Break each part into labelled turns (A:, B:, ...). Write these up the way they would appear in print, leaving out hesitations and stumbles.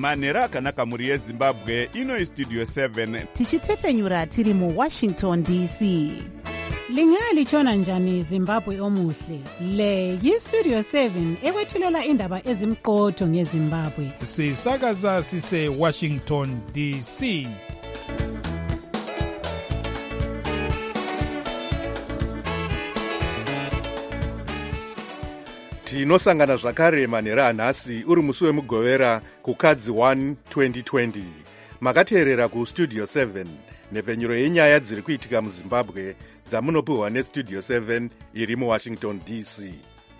A: manhero akanaka mhuri yezimbabwe. Ino Studio 7
B: tichitefenyura tiri muWashington DC.
C: Lingalitshona njani Zimbabwe omuhle? Le yiStudio 7 ekwethulela indaba ezimqotho ngeZimbabwe.
D: Sisakaza sise Washington DC.
E: Tinosangana zvakare manhero anhasi uri musi wemugovera kukadzi 1 2020. Makateerera kuStudio 7 nhefenyuro yenyaya dziri kuitika muZimbabwe dzamunopiwa neStudio 7 iri muWashington DC.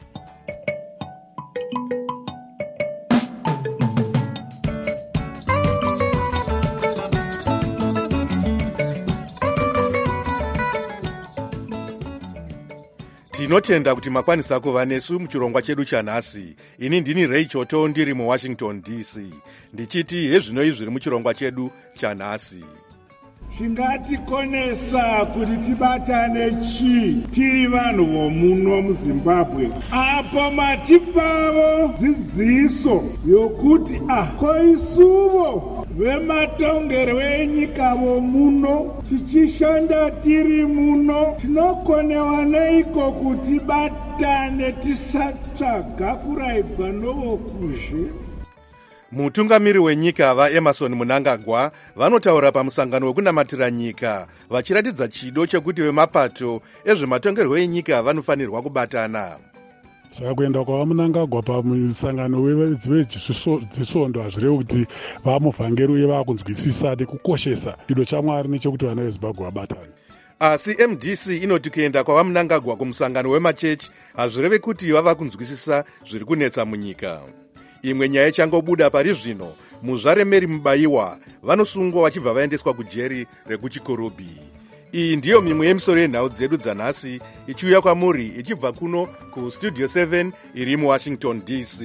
E: Tinotenda kuti makwanisa kuva nesu muchirongwa chedu chanhasi. Ini ndini Ray Choto ndiri muWashington DC. Ndichiti hezvinoi zviri muchirongwa chedu chanhasi.
F: Chingatikonesa kuti tibatane tiri vanhu vomuno muZimbabwe. Apo matipavo dzidziso yokuti koisuvo vematongerwo enyika vomuno tichishanda tiri muno tinokonewa neiko kuti batane tisatsvaga kuraigwa novokuzhe.
E: Mutungamiri wenyika vaEmerson Mnangagwa vanotaura pamusangano wekunamatira nyika vachiratidza chido chekuti vemapato ezvematongerwo enyika vanofanirwa kubatana.
G: Saka kuenda kwavaMnangagwa pamusangano wedzisvondo hazvirevi kuti vamuvhangeri uye vakunzwisisa nekukoshesa chido chaMwari nechekuti vana veZimbabwe vabatane.
E: Asi MDC inoti kuenda kwavaMnangagwa kumusangano wemachechi hazvirevi kuti vava kunzwisisa zviri kunetsa munyika. Imwe nyaya ichangobuda pari zvino, muzvare Mary Mubayiwa vanosungwa vachibva vaendeswa kujeri rekuchikorobhi. Iyi ndiyo mimwe yemisoro yenhau dzedu dzanhasi ichiuya kwamuri ichibva kuno kuStudio 7 iri muWashington DC.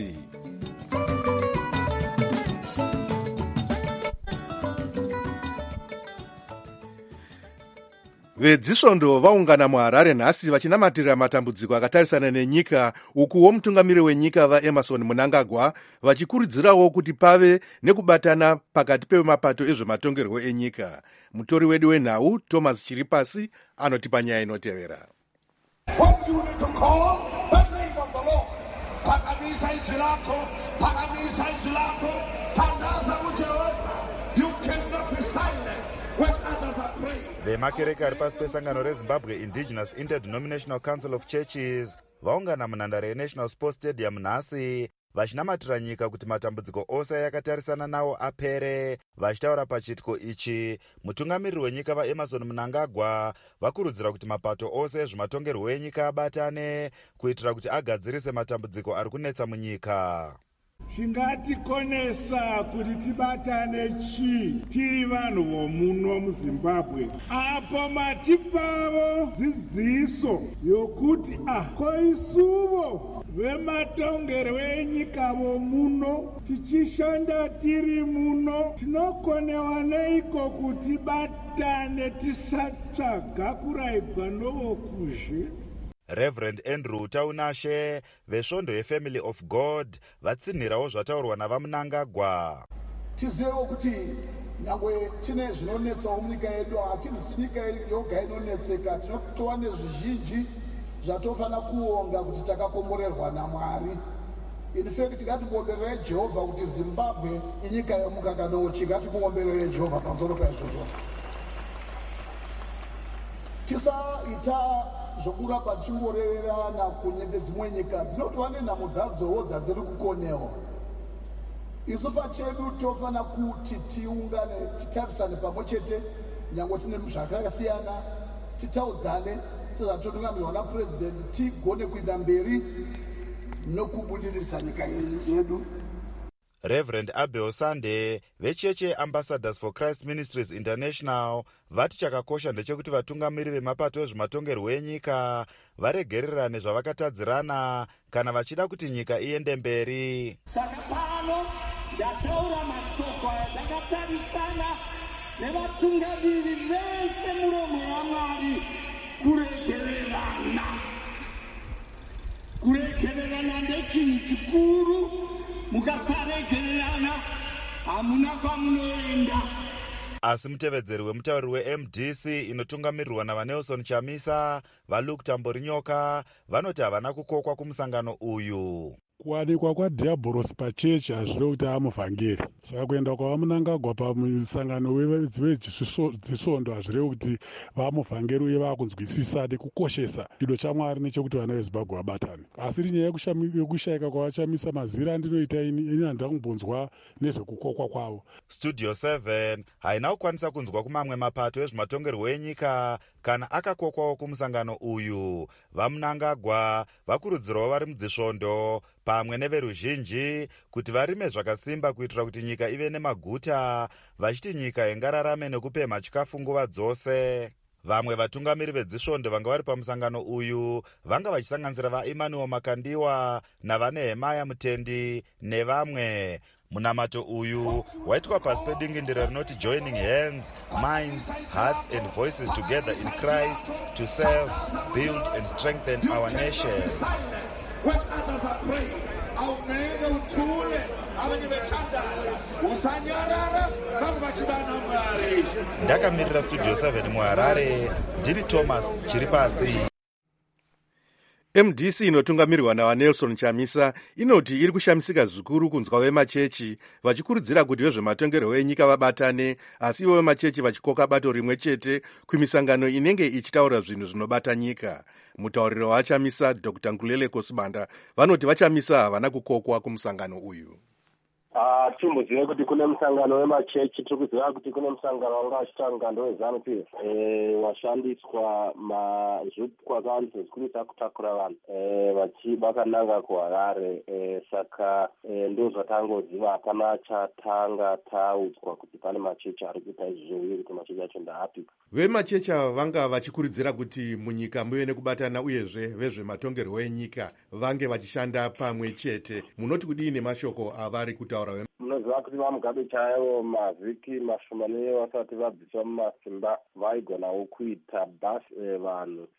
E: Vedzisvondo vaungana muHarare nhasi vachinamatira matambudziko akatarisana nenyika, ukuwo mutungamiri wenyika vaEmerson Mnangagwa vachikurudzirawo kuti pave nekubatana pakati pemapato ezvematongerwo enyika. Mutori wedu wenhau Thomas Chiripasi anotipa nyaya inotevera.
H: Vemakereke ari pasi pesangano reZimbabwe Indigenous Interdenominational Council of Churches vaungana munhandare yeNational Sports Stadium nhasi vachinamatira nyika kuti matambudziko ose yakatarisana nawo apere. Vachitaura pachiitiko ichi, mutungamiriri wenyika vaEmerson Mnangagwa vakurudzira kuti mapato ose ezvematongerwo enyika abatane kuitira kuti agadzirise matambudziko ari kunetsa munyika.
F: Chingatikonesa kuti tibatane tiri vanhu vomuno muZimbabwe. Apo matipavo dzidziso yokuti koisuvo vematongerwo enyika vomuno tichishanda tiri muno tinokonewa neiko kuti batane tisatsvaga kuraigwa novokuzhe.
H: Reverend Andrew Taunashe vesvondo yeFamily of God vatsinhirawo zvataurwa navaMnangagwa.
I: Tizivewo kuti nyangwe tine zvinonetsawo munyika yedu, hatizi nyika yoga inonetseka, tinotova nezvizhinji zvatofana kuonga kuti takakomborerwa naMwari. In fact, ngatimuomberere Jehovha kuti Zimbabwe inyika yomukaka nouchi, ngatimuomberere Jehovha pamusoro paizvozvo. Tisaita zvokuramba tichingorererana kunye dzimwe nyika dzinotova nenhamo dzadzowo dzadziri kukonewa. Isu pachedu tofana kuti tiungane titarisane pamwe chete, nyangwe tine zvakasiyana, titaudzane sezvatotungamirwa naPurezidendi, tigone kuenda mberi nokubudirisa nyika yedu.
H: Reverend Abel Sande vecheche Ambassadors for Christ Ministries International vati chakakosha ndechekuti vatungamiri vemapato ezvematongerwo enyika varegererane zvavakatadzirana kana vachida kuti nyika iende mberi.
F: Saka pano ndataura masoko ayadzakatarisana nevatungamiri vese muromo waMwari kuregererana ndechinhu chikuru. Mukasaregererana hamuna kwamunoenda.
H: Asi mutevedzeri wemutauriri weMDC inotungamirirwa navanelson Chamisa, vaLuke Tamborinyoka, vanoti havana kukokwa kumusangano uyu.
G: Kuwanikwa kwaDiabolos pachechi hazvire kuti amuvhangeri, saka kuenda kwavamunangagwa pamusangano wezvisondo hazvire kuti vamuvhangeri uye vakunzwisisa nekukoshesa chido chaMwari nechekuti vana veZimbabwe vabatane. Asi rinyaya yekushayika kwavachamisa mazira andinoita ini handina kumbonzwa nezvekukokwa kwavo.
H: Studio 7 haina kukwanisa kunzwa kumamwe mapato ezvematongerwo enyika kana akakokwawo kumusangano uyu. Vamunangagwa vakurudzirawo vari mudzisvondo pamwe neveruzhinji kuti varime zvakasimba kuitira kuti nyika ive nemaguta, vachiti nyika ingararame nekupemha chikafu nguva dzose. Vamwe vatungamiri vedzisvondo vanga vari pamusangano uyu vanga vachisanganisira vaEmmanuel Makandiwa navaNehemaya Mutendi nevamwe. Munamato uyu waitwa pasi pedingindiro rinoti joining hands, minds, hearts and voices together in Christ to serve, build and strengthen our nation.
F: When others are praying, awungeke uthule abanye bethandaza usanyarara bangachibana Mwari.
H: Ndakamirira Studio 7 muHarare, ndiri Thomas Chiripasi.
E: MDC inotungamirirwa navanelson Chamisa inoti iri kushamisika zvikuru kunzwa vemachechi vachikurudzira kuti vezvematongerwo enyika vabatane, asi ivo vemachechi vachikoka bato rimwe chete kumisangano inenge ichitaura zvinhu zvinobata nyika. Mutauriri wavachamisa Dr. Nkulele Kosibanda vanoti vachamisa havana kukokwa kumusangano uyu.
J: Timuzive kuti kune musangano wemachechi, tiri kuziva kuti kune musangano wanga wachitangando weZANU-PF washandiswa mazvupu akawandisa zvikurisa kutakura vanhu vakananga kuHarare. Saka ndo zvatangoziva, hapana chatanga taudzwa kuti pane machechi ari kuita izvozvo uye kuti machechi acho ndaapi.
E: Vemachechi ava vanga vachikurudzira kuti munyika muve nekubatana uyezve vezvematongerwo enyika vange vachishanda pamwe chete. Munoti kudii nemashoko avari kutaura?
J: Munoziva kuti vaMugabe chaivo mavhiki mashomane vasati vabviswa mumasimba vaigonawo kuita basi vanhu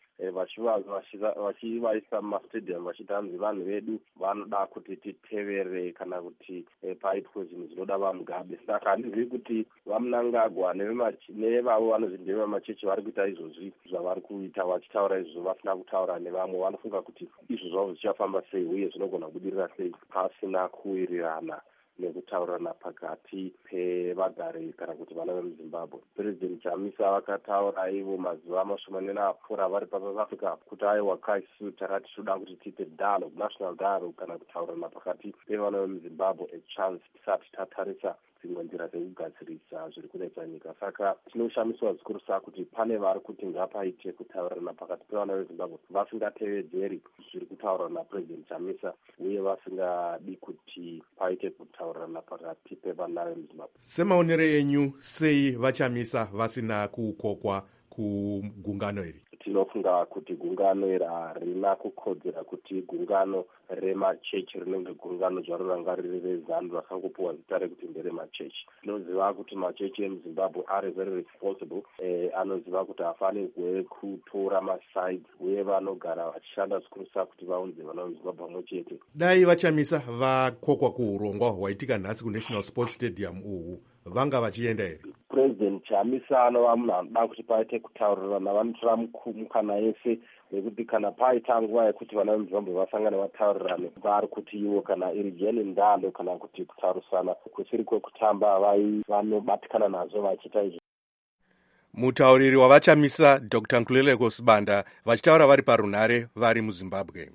J: vachivaisa mumastadium vachiti hanzi vanhu vedu vanoda kuti titevere kana kuti paitwe zvinhu zvinoda vaMugabe. Saka handizivi kuti vaMunangagwa nevavo vanozvi ndevemachechi vari kuita izvozvi zvavari kuita vachitaura izvozvo vasina kutaura nevamwe. Vanofunga kuti izvo zvavo zvichafamba sei uye zvinogona kubudirira sei pasina kuwirirana nekutaurirana pakati pevagari kana kuti vana vemuZimbabwe. President Chamisa vakataura ivo mazuva mashomane apfuura vari paSouth Africa kuti aiwa kaisu takati toda kuti tiite dialogue, national dialogue kana kutaurirana pakati pevana vemuZimbabwe a chance tisati tatarisa dzimwe nzira dzekugadzirisa zviri kunetsa nyika. Saka tinoshamiswa zvikuru kuti pane vari kuti ngapaite kutaurirana pakati pevana veZimbabwe vasingatevedzeri zviri kutaurwa naPresident Chamisa uye vasingadi kuti paite kutaurirana pakati pevana veZimbabwe.
E: Semaonere enyu, sei vachamisa vasina kukokwa kugungano iri?
J: Tinofunga kuti gungano iri harina kukodzera kuti gungano remachechi rinenge gungano zvaro ranga riri reZANU rakangopiwa zita rekuti nderemachechi. Tinoziva kuti machechi emuZimbabwe ari very responsible, anoziva kuti hafanirwe kutora masides uye vanogara vachishanda zvikurisa kuti vaunze vana veZimbabwe pamwe chete.
E: Dai vachamisa vakokwa kuurongwa hwaitika nhasi kuNational Sports Stadium uhu, vanga vachienda here?
J: President Chamisa anova munhu anoda kuti paite kutaurirana, vanotora mukana yese nekuti kana paita nguva yekuti vana vemuZimbabwe vasangane vataurirane vari kuti ivo kana iri jeni ndando kana kuti kutaurisana kusiri kwekutamba vanobatikana nazvo vachiita izvo.
E: Mutauriri wavachamisa Dr. Nkulele Kosibanda vachitaura vari parunhare vari muZimbabwe.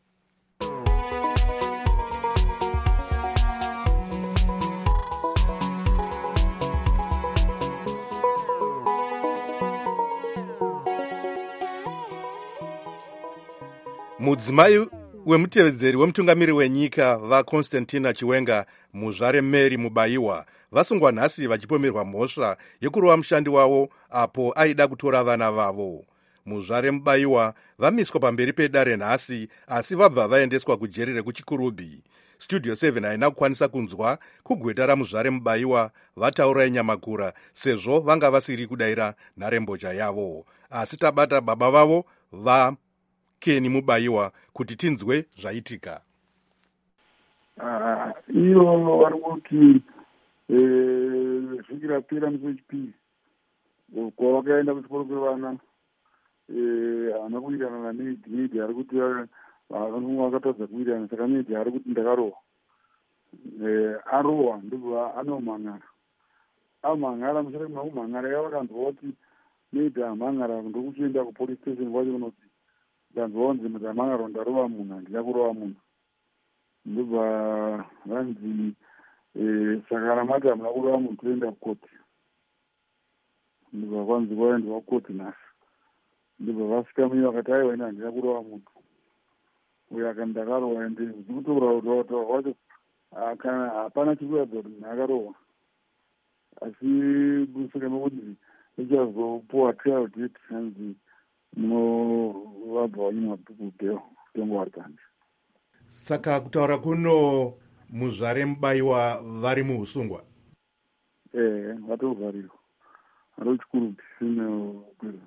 E: Mudzimai wemutevedzeri wemutungamiri wenyika vaConstantina Chiwenga, muzvare Mary Mubayiwa, vasungwa nhasi vachipomerwa mhosva yekurova mushandi wavo apo aida kutora vana vavo. Muzvare Mubayiwa vamiswa pamberi pedare nhasi asi vabva vaendeswa kujeri rekuChikurubi. Studio 7 haina kukwanisa kunzwa kugweta ramuzvare Mubayiwa vataura Nyamakura sezvo vanga vasiri kudaira nharembozha yavo, asi tabata baba vavo Keni Mubayiwa kuti tinzwe zvaitika.
K: Iyo vari kuti vhiki rapera musi wechipiri kwavakaenda kuchikoro kwevana haana kuirana nameidhi ari kuti vakatadza kuirana, saka meidhi ari kuti ndakarohwa. Arohwa ndobva anomhan'ara, amhan'ara mushure mekumhan'ara yavakanzwa kuti meidhi amhan'ara ndokuchienda kupolice station kwacho kunoti ndanzwa kunzi mudamhan'ara ndarova munhu, handina kurova munhu. Ndobva vanzi saka ramati hamuna kurova munhu, toenda kukoti. Ndobva kwanzi kwaendwa kukoti nhasi. Ndobva vasvika mune vakati aiwa ine handina kurova munhu, uyo akati ndakarohwa, ende zikutotaura kwacho kana hapana chikuratidza kuti munhu akarohwa, asi kusaka nokuti ichazopuwa trial date hanzi munovabva wanyima mabhuku bheo kutengo vari kanji.
E: Saka kutaura kuno muzvare mubayiwa vari muusungwa?
K: Vatovharirwa vari chikuru pisine.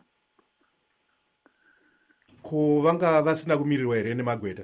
E: Ko vanga vasina kumirirwa here nemagweta?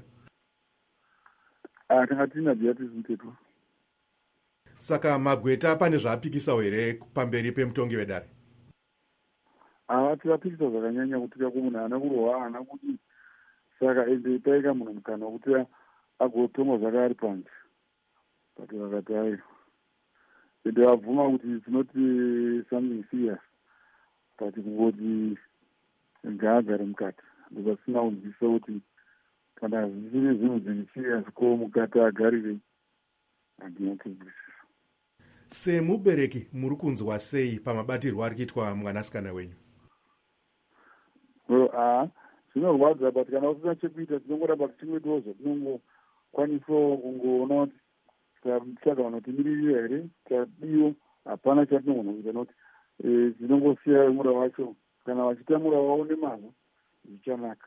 K: Tanga tina beatrice Mtetwa.
E: Saka magweta pane zvaapikisawo here pamberi pemutongi wedare?
K: Havati vapikisa zvakanyanya kuti munhu haana kurohwa, haana kuti saka ende taika munhu mukana wekuti agotongwa zvake ari panze. But vakati aiwa ende vabvuma kuti it's not something serious, but kungoti ngaagare mukati. Ndopasina kunzwisa kuti kana zvisiri zvinhu zviri serious ko mukati agarire, handina kunzwisisa.
E: Semubereki muri kunzwa sei pamabatirwo ari kuitwa mwanasikana wenyu?
K: Zvinorwadza, but kana usina chekuita tinongoramba tichingodiwo zvatinongokwanisawo kungoona kuti saka vanotimirira here tadiwo, hapana chatinogona kuita noti tinongosiya mura wacho, kana vachitamura wavo nemazvo zvichanaka.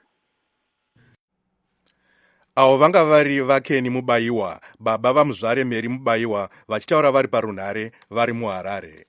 E: Avo vanga vari vakeni mubayiwa, baba vamuzvare Mary mubayiwa, vachitaura vari parunhare vari muHarare.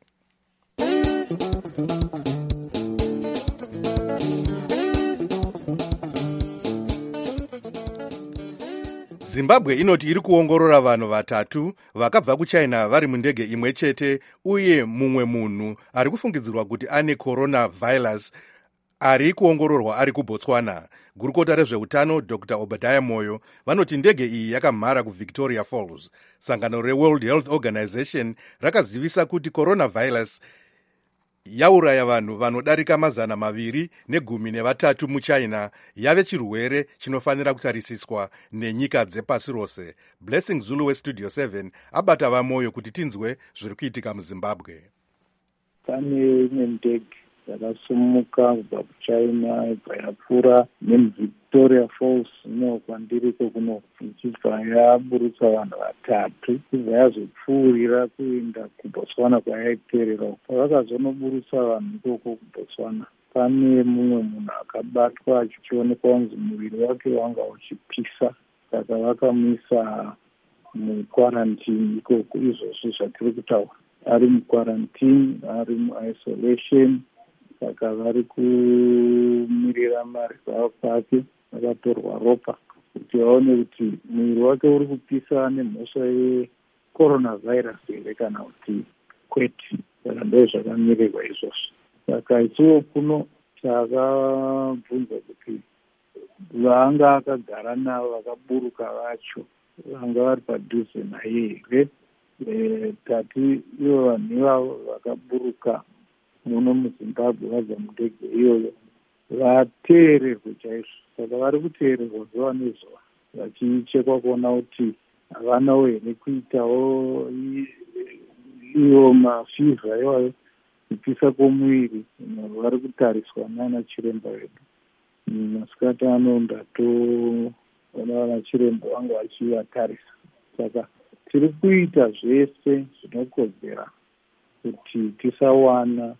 E: Zimbabwe inoti iri kuongorora vanhu vatatu vakabva kuChina vari mundege imwe chete, uye mumwe munhu ari kufungidzirwa kuti ane coronavirus ari kuongororwa ari kuBotswana. Gurukota rezveutano Dr. Obadiah Moyo vanoti ndege iyi yakamhara kuVictoria Falls. Sangano reWorld Health Organization rakazivisa kuti coronavirus yauraya vanhu vanodarika 213 muChina, yave chirwere chinofanira kutarisiswa nenyika dzepasi rose. Blessing Zulu weStudio 7 abata vaMoyo kuti tinzwe zviri kuitika muZimbabwe.
L: Pane imwe ndege yakasumuka kubva kuChina ibva yapfuura nemuVictoria Falls ino kwandiriko kuno, ichibva yaburutsa vanhu vatatu, ibva yazopfuurira kuenda kuBotswana kwayaiterera. Pavakazonoburutsa vanhu ikoko kuBotswana, pane mumwe munhu akabatwa achionekwa kunzi muviri wake wanga uchipisa, saka vakamuisa mukwarantini ikoko. Izvozvo zvatiri kutaura, ari mukwarantini, ari muisolation, saka vari kumirira marizalts ake. Vakatorwa ropa kuti vaone kuti muviri wake uri kupisa nemhosva yecoronavirus here kana kuti kwete. Saka ndo zvakamirirwa izvozvo. Saka ichiwo kuno takabvunza kuti vanga akagara navo vakaburuka vacho vanga vari padhuze naye here. Tati ivo vanhu ivavo vakaburuka muno muZimbabwe vabva mundege iyoyo vateererwe chaizvo. Saka vari kuteererwa zuva nezuva vachichekwa kuona kuti havanawo here kuitawo iwo mafivha iwayo, kupisa kwomuviri. Vari kutariswa nana chiremba vedu. Masikati ano ndatoona vana chiremba vanga vachivatarisa. Saka tiri kuita zvese zvinokodzera kuti tisawana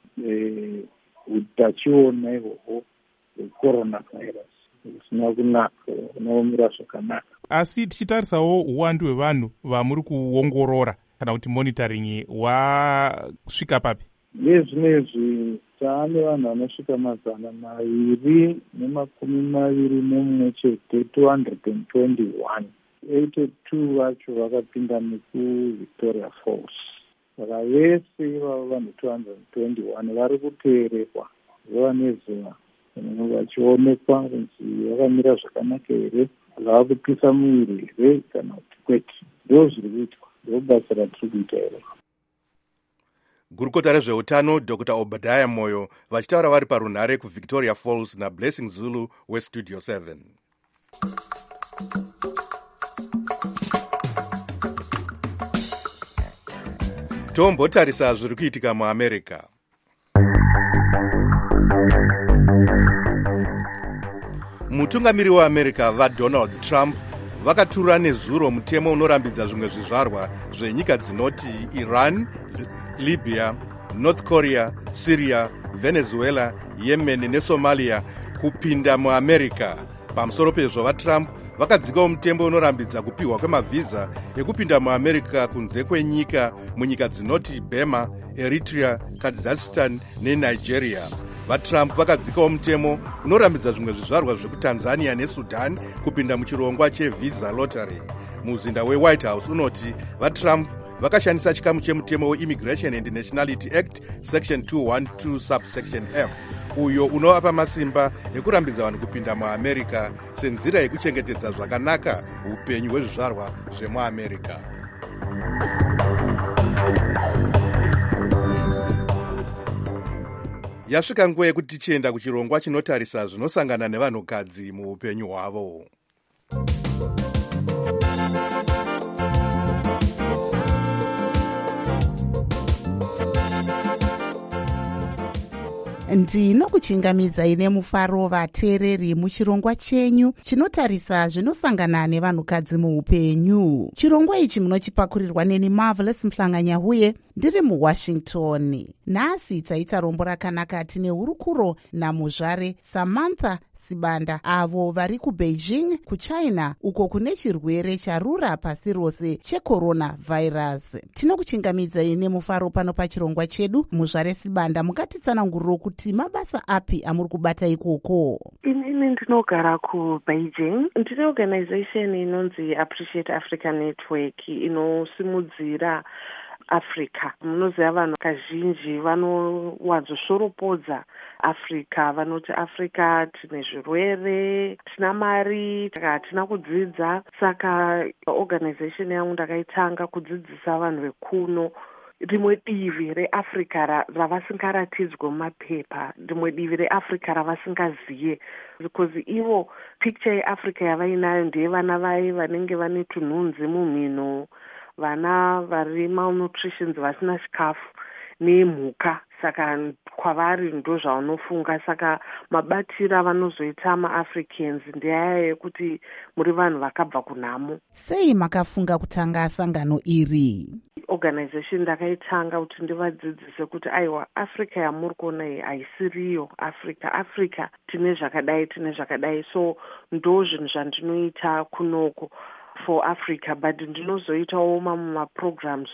L: utachiona ihwohwo hwecoronavirus usina kunaka, unomira zvakanaka.
D: Asi tichitarisawo uwandu hwevanhu vamuri kuongorora kana kuti monitoring, wasvika papi?
L: Nezvinezvi taane vanhu vanosvika 221 chete, 221. 82 vacho vakapinda nekuVictoria Falls. saka vese ivavo vanhu 221 vari kuteerekwa zuva nezuva vachionekwa kunzi vakamira zvakanaka here, zvava kupisa muviri here kana kuti kwete. Ndo zviri kuitwa, ndo basa ratiri kuita iro.
E: Gurukota rezveutano Dr. Obadiah Moyo vachitaura vari parunhare kuVictoria Falls naBlessing Zulu weStudio 7. Tombotarisa zviri kuitika muAmerica. Mutungamiri weAmerica vaDonald Trump vakaturura nezuro mutemo unorambidza zvimwe zvizvarwa zvenyika dzinoti Iran, Libya, North Korea, Syria, Venezuela, Yemen neSomalia kupinda muAmerica. Pamusoro pezvo vaTrump vakadzikawo mutembo unorambidza kupiwa kwemavhiza ekupinda muAmerica kunze kwenyika munyika dzinoti Burma, Eritrea, Kazakhstan neNigeria. VaTrump vakadzikawo mutemo unorambidza zvimwe zvizvarwa zvekuTanzania neSudan kupinda muchirongwa chevisa lottery. Muzinda weWhite House unoti vaTrump vakashandisa chikamu chemutemo weImmigration and Nationality Act section 212 subsection F uyo unovapa masimba ekurambidza vanhu kupinda muAmerica senzira yekuchengetedza zvakanaka upenyu hwezvizvarwa zvemuAmerica. Yasvika nguva yekuti tichienda kuchirongwa chinotarisa zvinosangana nevanhukadzi muupenyu hwavo.
B: ndinokuchingamidzai nemufaro vateereri muchirongwa chenyu chinotarisa zvinosangana nevanhukadzi muupenyu. Chirongwa ichi munochipakurirwa neni Marvelous Mhlanganyahuye ndiri muWashington. Nhasi taita rombo rakanaka tine hurukuro namuzvare Samantha Sibanda avo vari kuBeijing kuChina uko kune chirwere charura pasi rose cheCoronavirus. Tinokuchingamidzai nemufaro pano pachirongwa chedu. Muzvare Sibanda, mukatitsananguriro kuti mabasa api amuri kubata ikoko?
M: Ini ndinogara kuBeijing. Ndine organization inonzi Appreciate Africa Network inosimudzira Africa. Munoziva vanhu kazhinji vanowanzoshoropodza Africa, vanoti Africa tine zvirwere, tina mari, hatina kudzidza. Saka organization yangu ndakaitanga kudzidzisa vanhu vekuno rimwe divi reAfrica ravasingaratidzwe mumapepa, rimwe divi reAfrica ravasingaziye, because ivo picture yeAfrica yavainayo ndeye vana vai vanenge vane tunhunzi mumhino, vana vari malnutrition, vasina chikafu nemhuka. Saka kwavari ndo zvavanofunga. Saka mabatiro avanozoita maAfricans ndeaya yekuti muri vanhu vakabva kunhamo.
B: Sei makafunga kutanga sangano iri?
M: Organization ndakaitanga kuti ndivadzidzise kuti aiwa Africa yamuri kuona iyi haisiriyo Africa tine zvakadai, so ndo zvinhu zvandinoita kunoko for Africa, but ndinozoitawo mamwe maprograms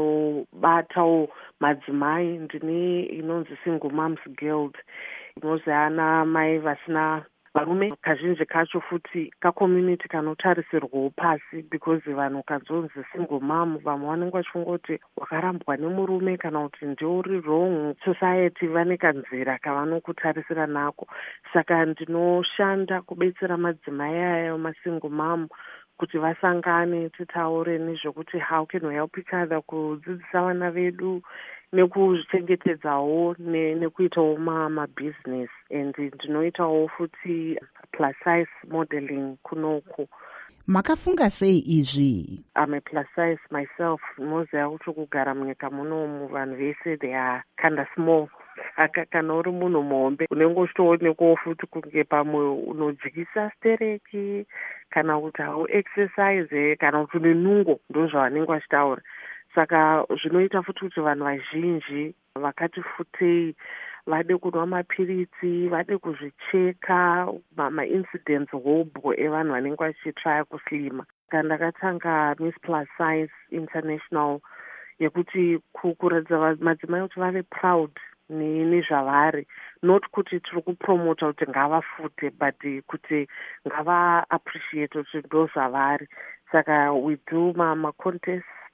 M: anobatawo madzimai. Ndine inonzi Single Moms Guild, inoziana mai vasina varume. Kazhinji kacho futi kakommunity kanotarisirwawo pasi, because vanhu kanzonzi single mom vamwe vanenge vachingoti wakarambwa nemurume kana kuti ndeuri wrong. Society vane kanzira kavanokutarisira nako. Saka ndinoshanda kubetsera madzimai aya masingle mom kuti vasangane titaure nezvekuti how can we help each other kudzidzisa vana vedu nekuzvichengetedzawo nekuitawo mabusiness. And ndinoitawo futi plus size modeling kunoko.
B: Makafunga sei izvi?
M: I'm a plus size myself. Moziva kuti kugara munyika munomu vanhu vese they are kind of small. Kana uri munhu muhombe unenge uchitoonekwawo futi kunge pamwe unodyisa stereki kana kuti hauexercise kana kuti une nungo, ndo zvavanenge vachitaura. Saka zvinoita futi kuti vanhu vazhinji vakati futei vade kunwa mapiritsi, vade kuzvicheka, maincidents hobho evanhu vanenge vachitraya kuslima. Saka ndakatanga Miss Plus Size International yekuti kuratidza madzimai kuti vave proud nezvavari, not kuti tiri kupromota kuti ngavafute, but kuti ngava appreciate kuti ndo zvavari. Saka we do ma contest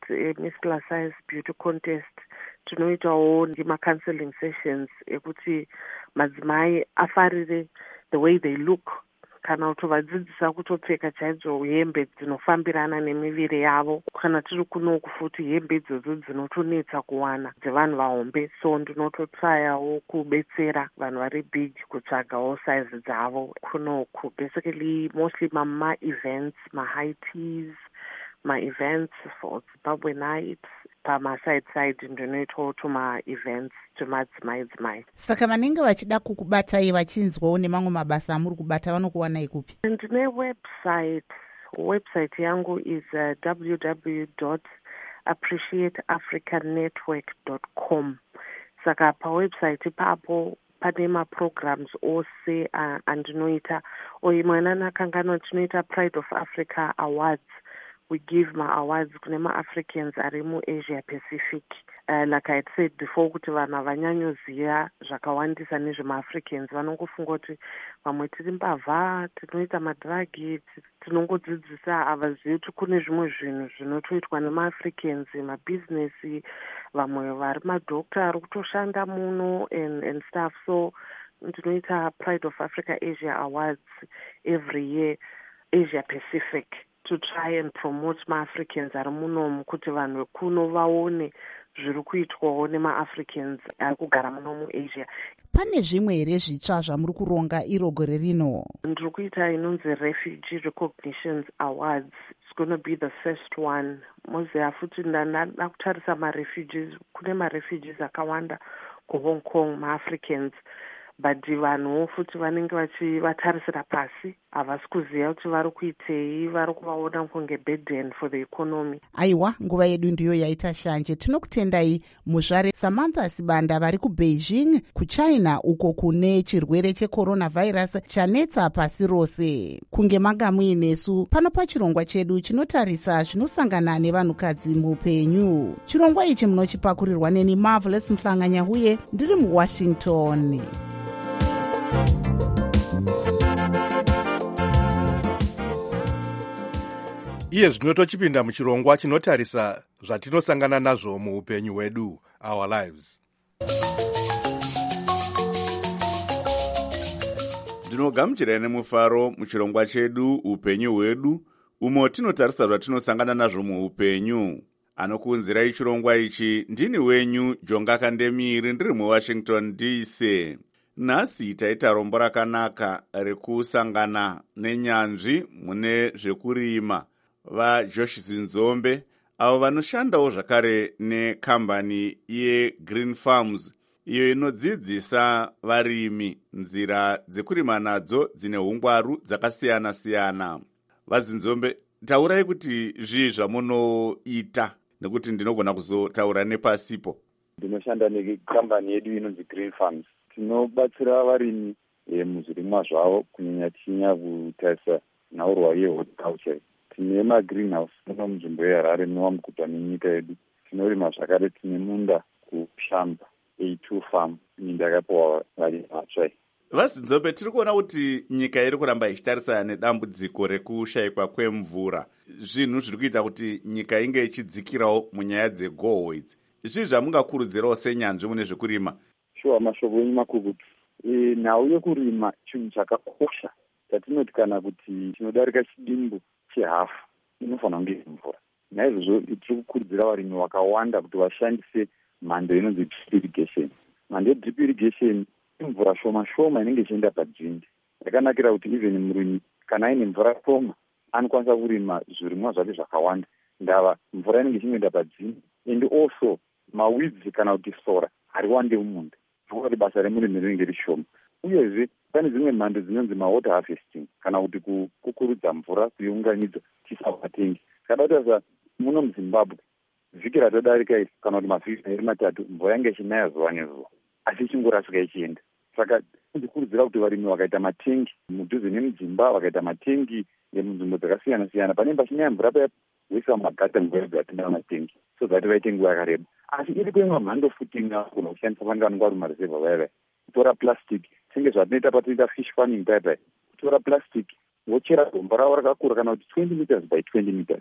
M: Miss Plus Size Beauty Contest tinoitawo ma-counseling sessions ekuti madzimai afarire the way they look, kana kutovadzidzisa kutopfeka chaidzo hembe dzinofambirana nemiviri yavo. Kana tiri kunoku futi hembe idzodzo dzinotonetsa kuwana dzevanhu vahombe, so ndinototrayawo kubetsera vanhu vari big kutsvagawo size dzavo kunoku. Basically mostly ma-events, ma-high teas, ma-events for Zimbabwe nights, pama-side ndinoitawo tuma-events twemadzimai.
B: Saka vanenge vachida kukubatai vachinzwawo nemamwe mabasa amuri kubata vanokuwanai kupi?
M: Ndine website yangu is www.appreciateafricannetwork.com. Saka pawebsite ipapo pane ma-programs ose andinoita. Imwe nakangano tinoita Pride of Africa Awards. We give ma-awards kune ma-Africans ari mu-Asia Pacific. Like I had said before, kuti vanhu havanyanyoziva zvakawandisa nezvema-Africans. Vanongofunga kuti vamwe tiri mbavha, tinoita madhiragi, tinongodzidzisa, havazivi kuti kune zvimwe zvinhu zvinotoitwa nema-Africans, mabhizinesi, vamwe vari madhokta ari kutoshanda muno and stuff. So tinoita Pride of Africa Asia Awards every year, Asia Pacific, to try and promote ma-Africans ari munomu kuti vanhu vekuno vaone zviri kuitwawo nema-Africans ari kugara muno muAsia.
B: Pane zvimwe here zvitsva zvamuri kuronga iro gore rino?
M: Ndiri kuita inonzi Refugee Recognitions Awards. It's going to be the first one. Moziya futi ndada kutarisa ma-refugees. Kune ma-refugees akawanda kuHong Kong, ma-Africans. But vanhu futi vanenge vatarisira pasi, havasi kuziva kuti vari kuitei, vari kuvaona kunge burden for the economy.
B: Aiwa, nguva yedu ndiyo yaita shanje. Tinokutendai muzvare Samantha Sibanda vari kuBeijing, kuChina, uko kune chirwere checoronavirus chanetsa pasi rose. Kunge manga muinesu pano pachirongwa chedu chinotarisa zvinosangana nevanhukadzi muupenyu. Chirongwa ichi munochipakurirwa neni Marvelous Mhlanganyahuye, ndiri muWashington.
E: Iye zvino tochipinda muchirongwa chinotarisa zvatinosangana nazvo muupenyu hwedu, our lives.
A: Ndinogamuchirai nemufaro muchirongwa chedu upenyu hwedu, umo tinotarisa zvatinosangana nazvo muupenyu. Anokuunzirai chirongwa ichi ndini wenyu Jonga Kandemiri, ndiri muWashington DC. Nhasi taita rombo rakanaka rekusangana nenyanzvi mune zvekurima vaJosh Zinzombe, avo vanoshandawo zvakare nekambani yeGreen Farms, iyo inodzidzisa varimi nzira dzekurima nadzo dzine hungwaru dzakasiyana-siyana. VaZinzombe, taurai kuti zvii zvamunoita, nekuti ndinogona kuzotaura nepasipo.
K: Ndinoshanda nekambani yedu inonzi Green Farms. Tinobatsira varimi muzvirimwa zvavo, kunyanya tichinya kutarisa nhaurwa yehorticulture. Tine magreenhouse muno munzvimbo yeHarare munowamukuta nenyika yedu. Tinorima zvakare, tine munda kuShamba A2 farm, minda yakapiwa varimi vatsva.
A: VaZinzombe, tiri kuona kuti nyika iri kuramba ichitarisana nedambudziko rekushayikwa kwemvura. Zvinhu zviri kuita kuti nyika inge ichidzikirawo munyaya dzegohwo idzi. Zvii zvamungakurudzirawo senyanzvi mune zvekurima?
K: Shuwa, mashoko enyu makukutu. Nhau yekurima chinhu chakakosha, chatinoti kana kuti chinodarika chidimbu chehafu inofanira kunge mvura. Naizvozvo tiri kukurudzira varimi vakawanda kuti vashandise mhando inonzi drip irrigation. Mhando yedrip irrigation imvura shoma shoma inenge ichienda padzinde. Yakanakira kuti even murimi kana aine mvura shoma anokwanisa kurima zvirimwa zvake zvakawanda, ndava mvura inenge ichienda padzinde. And also maweeds kana kuti sora hariwande mumunda, kuti basa remurimi rinenge rishoma. Uyezve pane dzimwe mhando dzinonzi mawater harvesting, kana kuti kukurudza mvura, kuiunganidza tisavatengi. Kadautarisa muno muZimbabwe vhiki ratodarika isi, kana kuti mavhiki mairi matatu, mvura yange ichinaya zuva nezuva, asi ichingorasika ichienda. Saka ndikurudzira kuti varimi vakaita matengi mudhuze nemudzimba, vakaita matengi munzvimbo dzakasiyana-siyana, panenge pachinaya mvura paya, voisa mumagata nguva yega yatinaa matengi, so that vaite nguva yakareba. Asi iri kuimwa mhando futi ingagona kushandisa vanenge vanonga vari mumarezevha vaya, kutora plastic, senge zvatinoita patinoita fish farming paya, kutora plastic, vochera gomba ravo rakakura kana kuti 20 meters by 20 meters,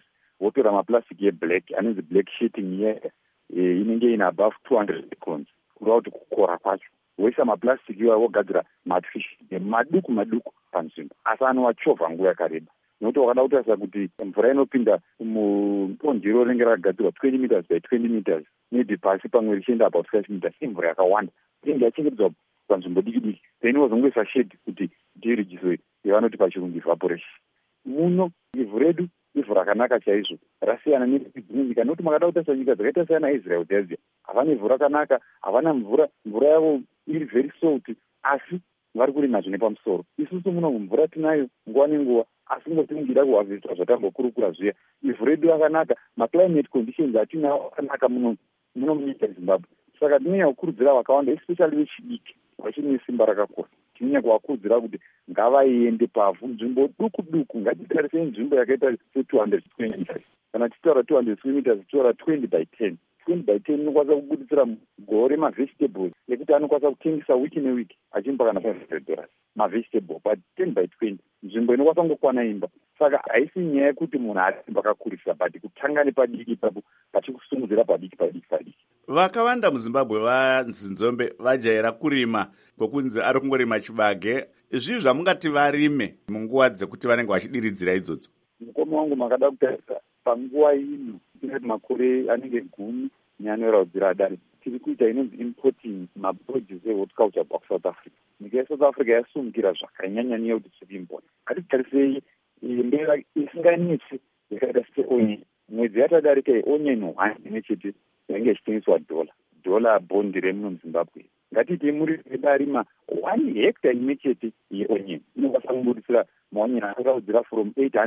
K: votora mapurasitiki eblack anonzi black sheeting iye inenge ine above 200 microns kureva kuti kukora kwacho. Woisa mapurasitiki iwayo wogadzira matfish maduku panzvimbo, asi anowachovha nguva yakareba. Nokuti wakada kutarisa kuti mvura inopinda mupondiro rinenge rakagadzirwa 20 meters by 20 meters maybe pasi pamwe richienda about 5 meters, imvura yakawanda inenge yachengetedzwa panzvimbo diki diki, then wozongoisa shade kuti ndirijiswe yavanoti pachirungu evaporation. Muno ivhu redu ivhu rakanaka chaizvo, rasiyana nedzimwe nyika. Nokuti makada kutarisa nyika dzakaita seana Israel dzaidziya havana ivhu rakanaka, havana mvura yavo iri very salt, asi vari kurima zvine pamusoro. Isusu muno mvura tinayo nguva nenguva, asi ngotingira kuhavheswa zvatambokurukura zviya. Ivhu redu rakanaka, maclimate conditions atinawo akanaka muno munyika yeZimbabwe. Saka tinonyanya kukurudzira vakawanda, especially vechidiki vachine simba rakakura, tinonyanya kuvakurudzira kuti ngavaende pavhu nzvimbo duku. Ngatitarisei nzvimbo yakaita se200 square meters. Kana tichitaura 200 square meters tichitaura 20 by 10. 20 by 10 inokwanisa kubuditsira gore mavegetables ekuti anokwanisa kutengesa wiki newiki achimba kana $500 mavegetable, but 10 by 20 nzvimbo inokwanisa kungokwana imba. Saka haisi nyaya yekuti munhu asimba akakurisa, but kutanga nepadiki ipapo pachikusimudzira padiki.
A: Vakawanda muZimbabwe vanzi Nzombe vajaira kurima kwokunzi ari kungorima chibage. Izvi zvamungati varime munguva dzekuti vanenge vachidiridzira idzodzo?
K: Mukoma wangu makada kutarisa panguva ino tinoti makore anenge 10 neanoravudzira adare, tiri kuita inonzi importing maproduce ehorticulture kubva kuSouth Africa. Nyika yeSouth Africa yasumukira zvakanyanya nyaya kuti tiri import. Hatitarisei mbeva isinganetsi yakaita seonye. Mwedzi yatadarika onion 1 nechete yange ichitengeswa $1 bond remuno muZimbabwe. Ngatiti muri redarima 1 hectare imwe chete yeonion inokwanisa kubuditsira maonion akaudzira from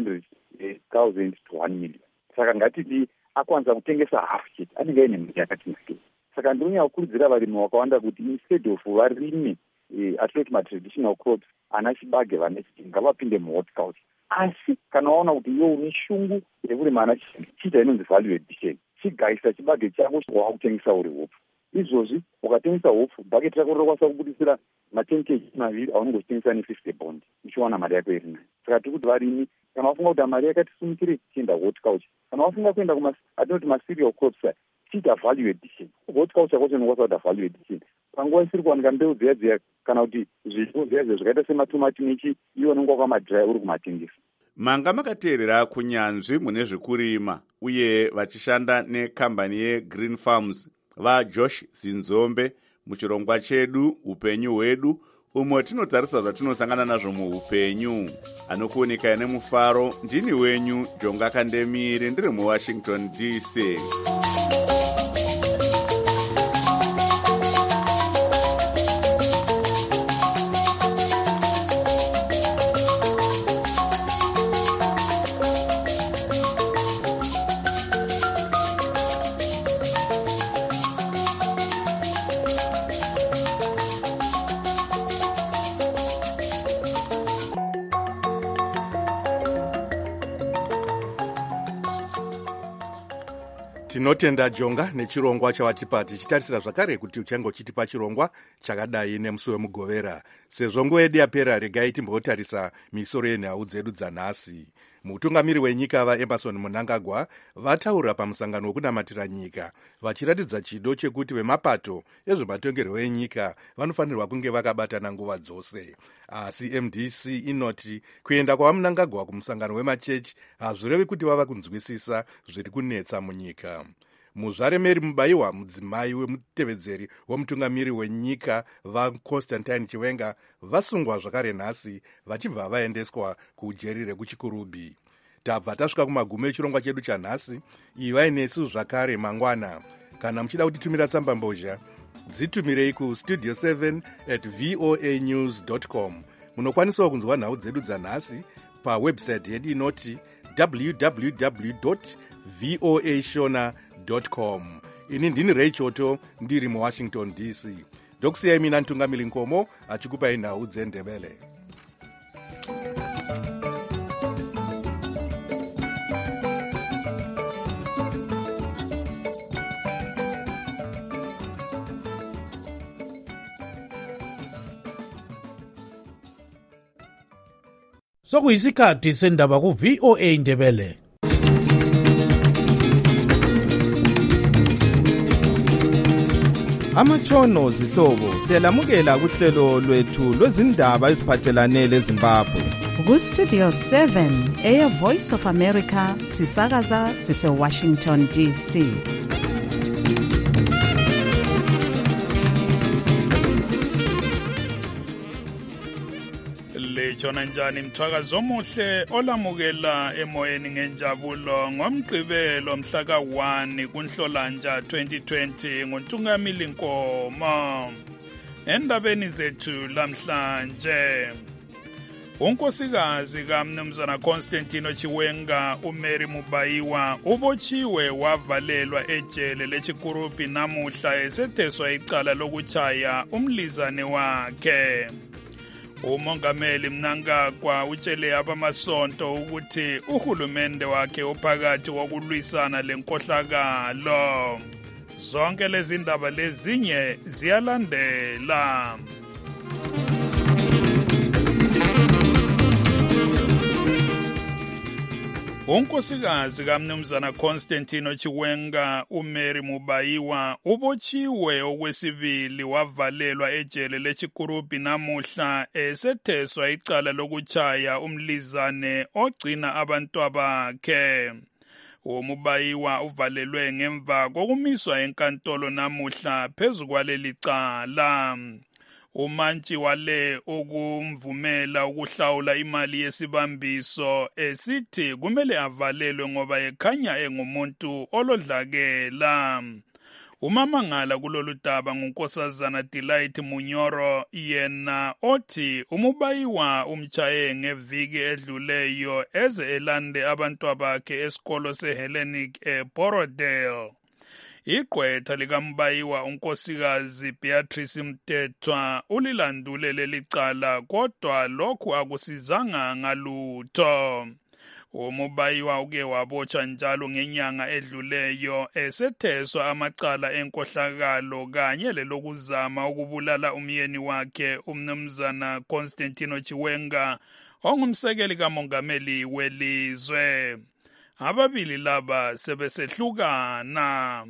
K: 800,000 to 1 million. Saka ngatiti akwanisa kutengesa half chete anenge aine mari yakati nakei. Saka ndinonyanya kukurudzira varimi vakawanda kuti instead of varime atinoti matraditional crops ana chibage vane chiti ngavapinde muhorticulture. Asi kana waona kuti iwe une shungu yekurima ana chibage, chiita inonzi value addition, chigaisa chibage chako wakutengesa uri hopfu. Izvozvi ukatengesa hopfu, bhaketi rako rinokwanisa kubudisira ma10 kg maviri aunenge uchitengesa ne50 bond, uchiwana mari yako iri nayo. Saka tiri kuti varimi kana wafunga kuti mari yakati sumukire chienda horticulture, kana wafunga kuenda atinoti macereal crops chiita value addition. Horticulture kwacho inokwanisa kuita value addition. Panguva isiri kuwanika mbeu dziya kana kuti zvipo dziya zvakaita sematomati nechi iwo unenge wakamadry uri kumatengesa.
A: Manga makateerera kunyanzvi mune zvekurima uye vachishanda nekambani yeGreen Farms vaJosh Zinzombe muchirongwa chedu upenyu hwedu, umwe tinotarisa zvatinosangana nazvo muupenyu. Anokuoneka nemufaro ndini wenyu Jonga Kandemiri, ndiri muWashington DC.
E: Tinotenda Jonga nechirongwa chavatipa, tichitarisira zvakare kuti uchange uchitipa chirongwa chakadai nemusi wemugovera. Sezvo nguva yedu yapera, regai timbotarisa misoro yenhau dzedu dzanhasi. Mutungamiri wenyika vaEmmerson Mnangagwa vataura pamusangano wekunamatira nyika, vachiratidza chido chekuti vemapato ezvematongerwo enyika vanofanirwa kunge vakabatana nguva dzose. Asi MDC inoti kuenda kwaMnangagwa kumusangano wemachechi hazvirevi kuti vava kunzwisisa zviri kunetsa munyika. Muzvare Mary Mubayiwa, mudzimai wemutevedzeri womutungamiri wenyika vaConstantine Chiwenga, vasungwa zvakare nhasi vachibva vaendeswa kujeri rekuchikurubhi. Tabva tasvika kumagumo echirongwa chedu chanhasi. Ivai nesu zvakare mangwana. Kana muchida kutitumira tsamba mbozha, dzitumirei kustudio 7@voanews.com. Munokwanisawo kunzwa nhau dzedu dzanhasi pawebsite yedu inoti www.voashona.com. Ini ndini Ray Choto, ndiri muWashington DC. Ndokusiyai mina Ntungamili Nkomo achikupai nhau dzeNdebele.
N: Sokuyisikhathi sendaba ku VOA Ndebele. Amatshono zihlobo siyalamukela kuhlelo lwethu lwezindaba eziphathelane leZimbabwe.
O: Ku-Studio 7 Air Voice of America sisakaza sise-Washington DC.
P: Lechona njani mthwakazo omuhle olamukela emoyeni ngenjabulo ngomgqibelo mhla ka-1 kuNhlolanja 2020 nguNtungamili Nkomo. Endabeni zethu lamhlanje, unkosikazi kaMnumzana Constantino Chiwenga uMary Mubayiwa ubotshiwe wavalelwa ejele leChikurupi namuhla esetheswa icala lokuchaya umlizane wakhe. Umongameli Mnangagwa utshele abamasonto ukuthi uhulumende wakhe uphakathi kokulwisana lenkohlakalo. Zonke lezi ndaba lezinye ziyalandela. Unkosikazi kaMnumzana Constantino Chiwenga uMary Mubayiwa ubotshiwe okwesibili wavalelwa ejele leChikurupi namuhla esetheswa icala lokuchaya umlizane ogcina abantwabakhe. Umubayiwa uvalelwe ngemva kokumiswa enkantolo namuhla phezu kwaleli cala. Umantshi wale ukumvumela ukuhlawula imali yesibambiso esithi kumele avalelwe ngoba ekhanya engumuntu olodlakela. Umamangala kulolu daba ngunkosazana Delight Munyoro yena othi Umubayiwa umchaye ngeviki edluleyo eze elande abantwabakhe esikolo seHellenic eBorodale. Igqwetha likaMbayiwa unkosikazi Beatrice Mtetwa ulilandule leli cala kodwa lokhu akusizanga ngalutho. Umubayiwa uke wabotshwa njalo ngenyanga edluleyo esetheswa amacala enkohlakalo kanye lelokuzama ukubulala umyeni wakhe uMnumzana Constantino Chiwenga ongumsekeli kamongameli welizwe. Ababili laba sebesehlukana.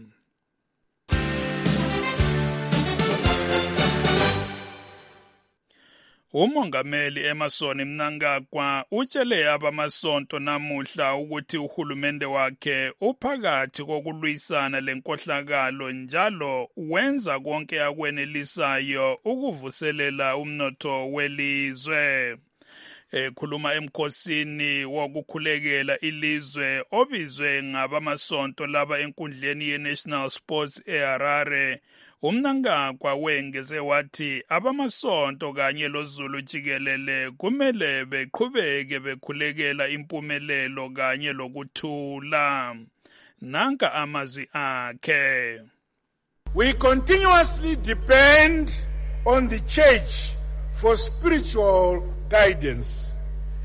P: Umongameli Emmerson Mnangagwa utshele abamasonto namuhla ukuthi uhulumende wakhe uphakathi kokulwisana lenkohlakalo njalo wenza konke akwenelisayo ukuvuselela umnotho welizwe. Ekhuluma emkhosini wokukhulekela ilizwe obizwe ngabamasonto laba enkundleni ye-National Sports eHarare, uMnangagwa wengeze wathi abamasonto kanye loZulu jikelele kumele beqhubeke bekhulekela impumelelo kanye lokuthula. Nanka amazwi akhe.
Q: We continuously depend on the church for spiritual guidance,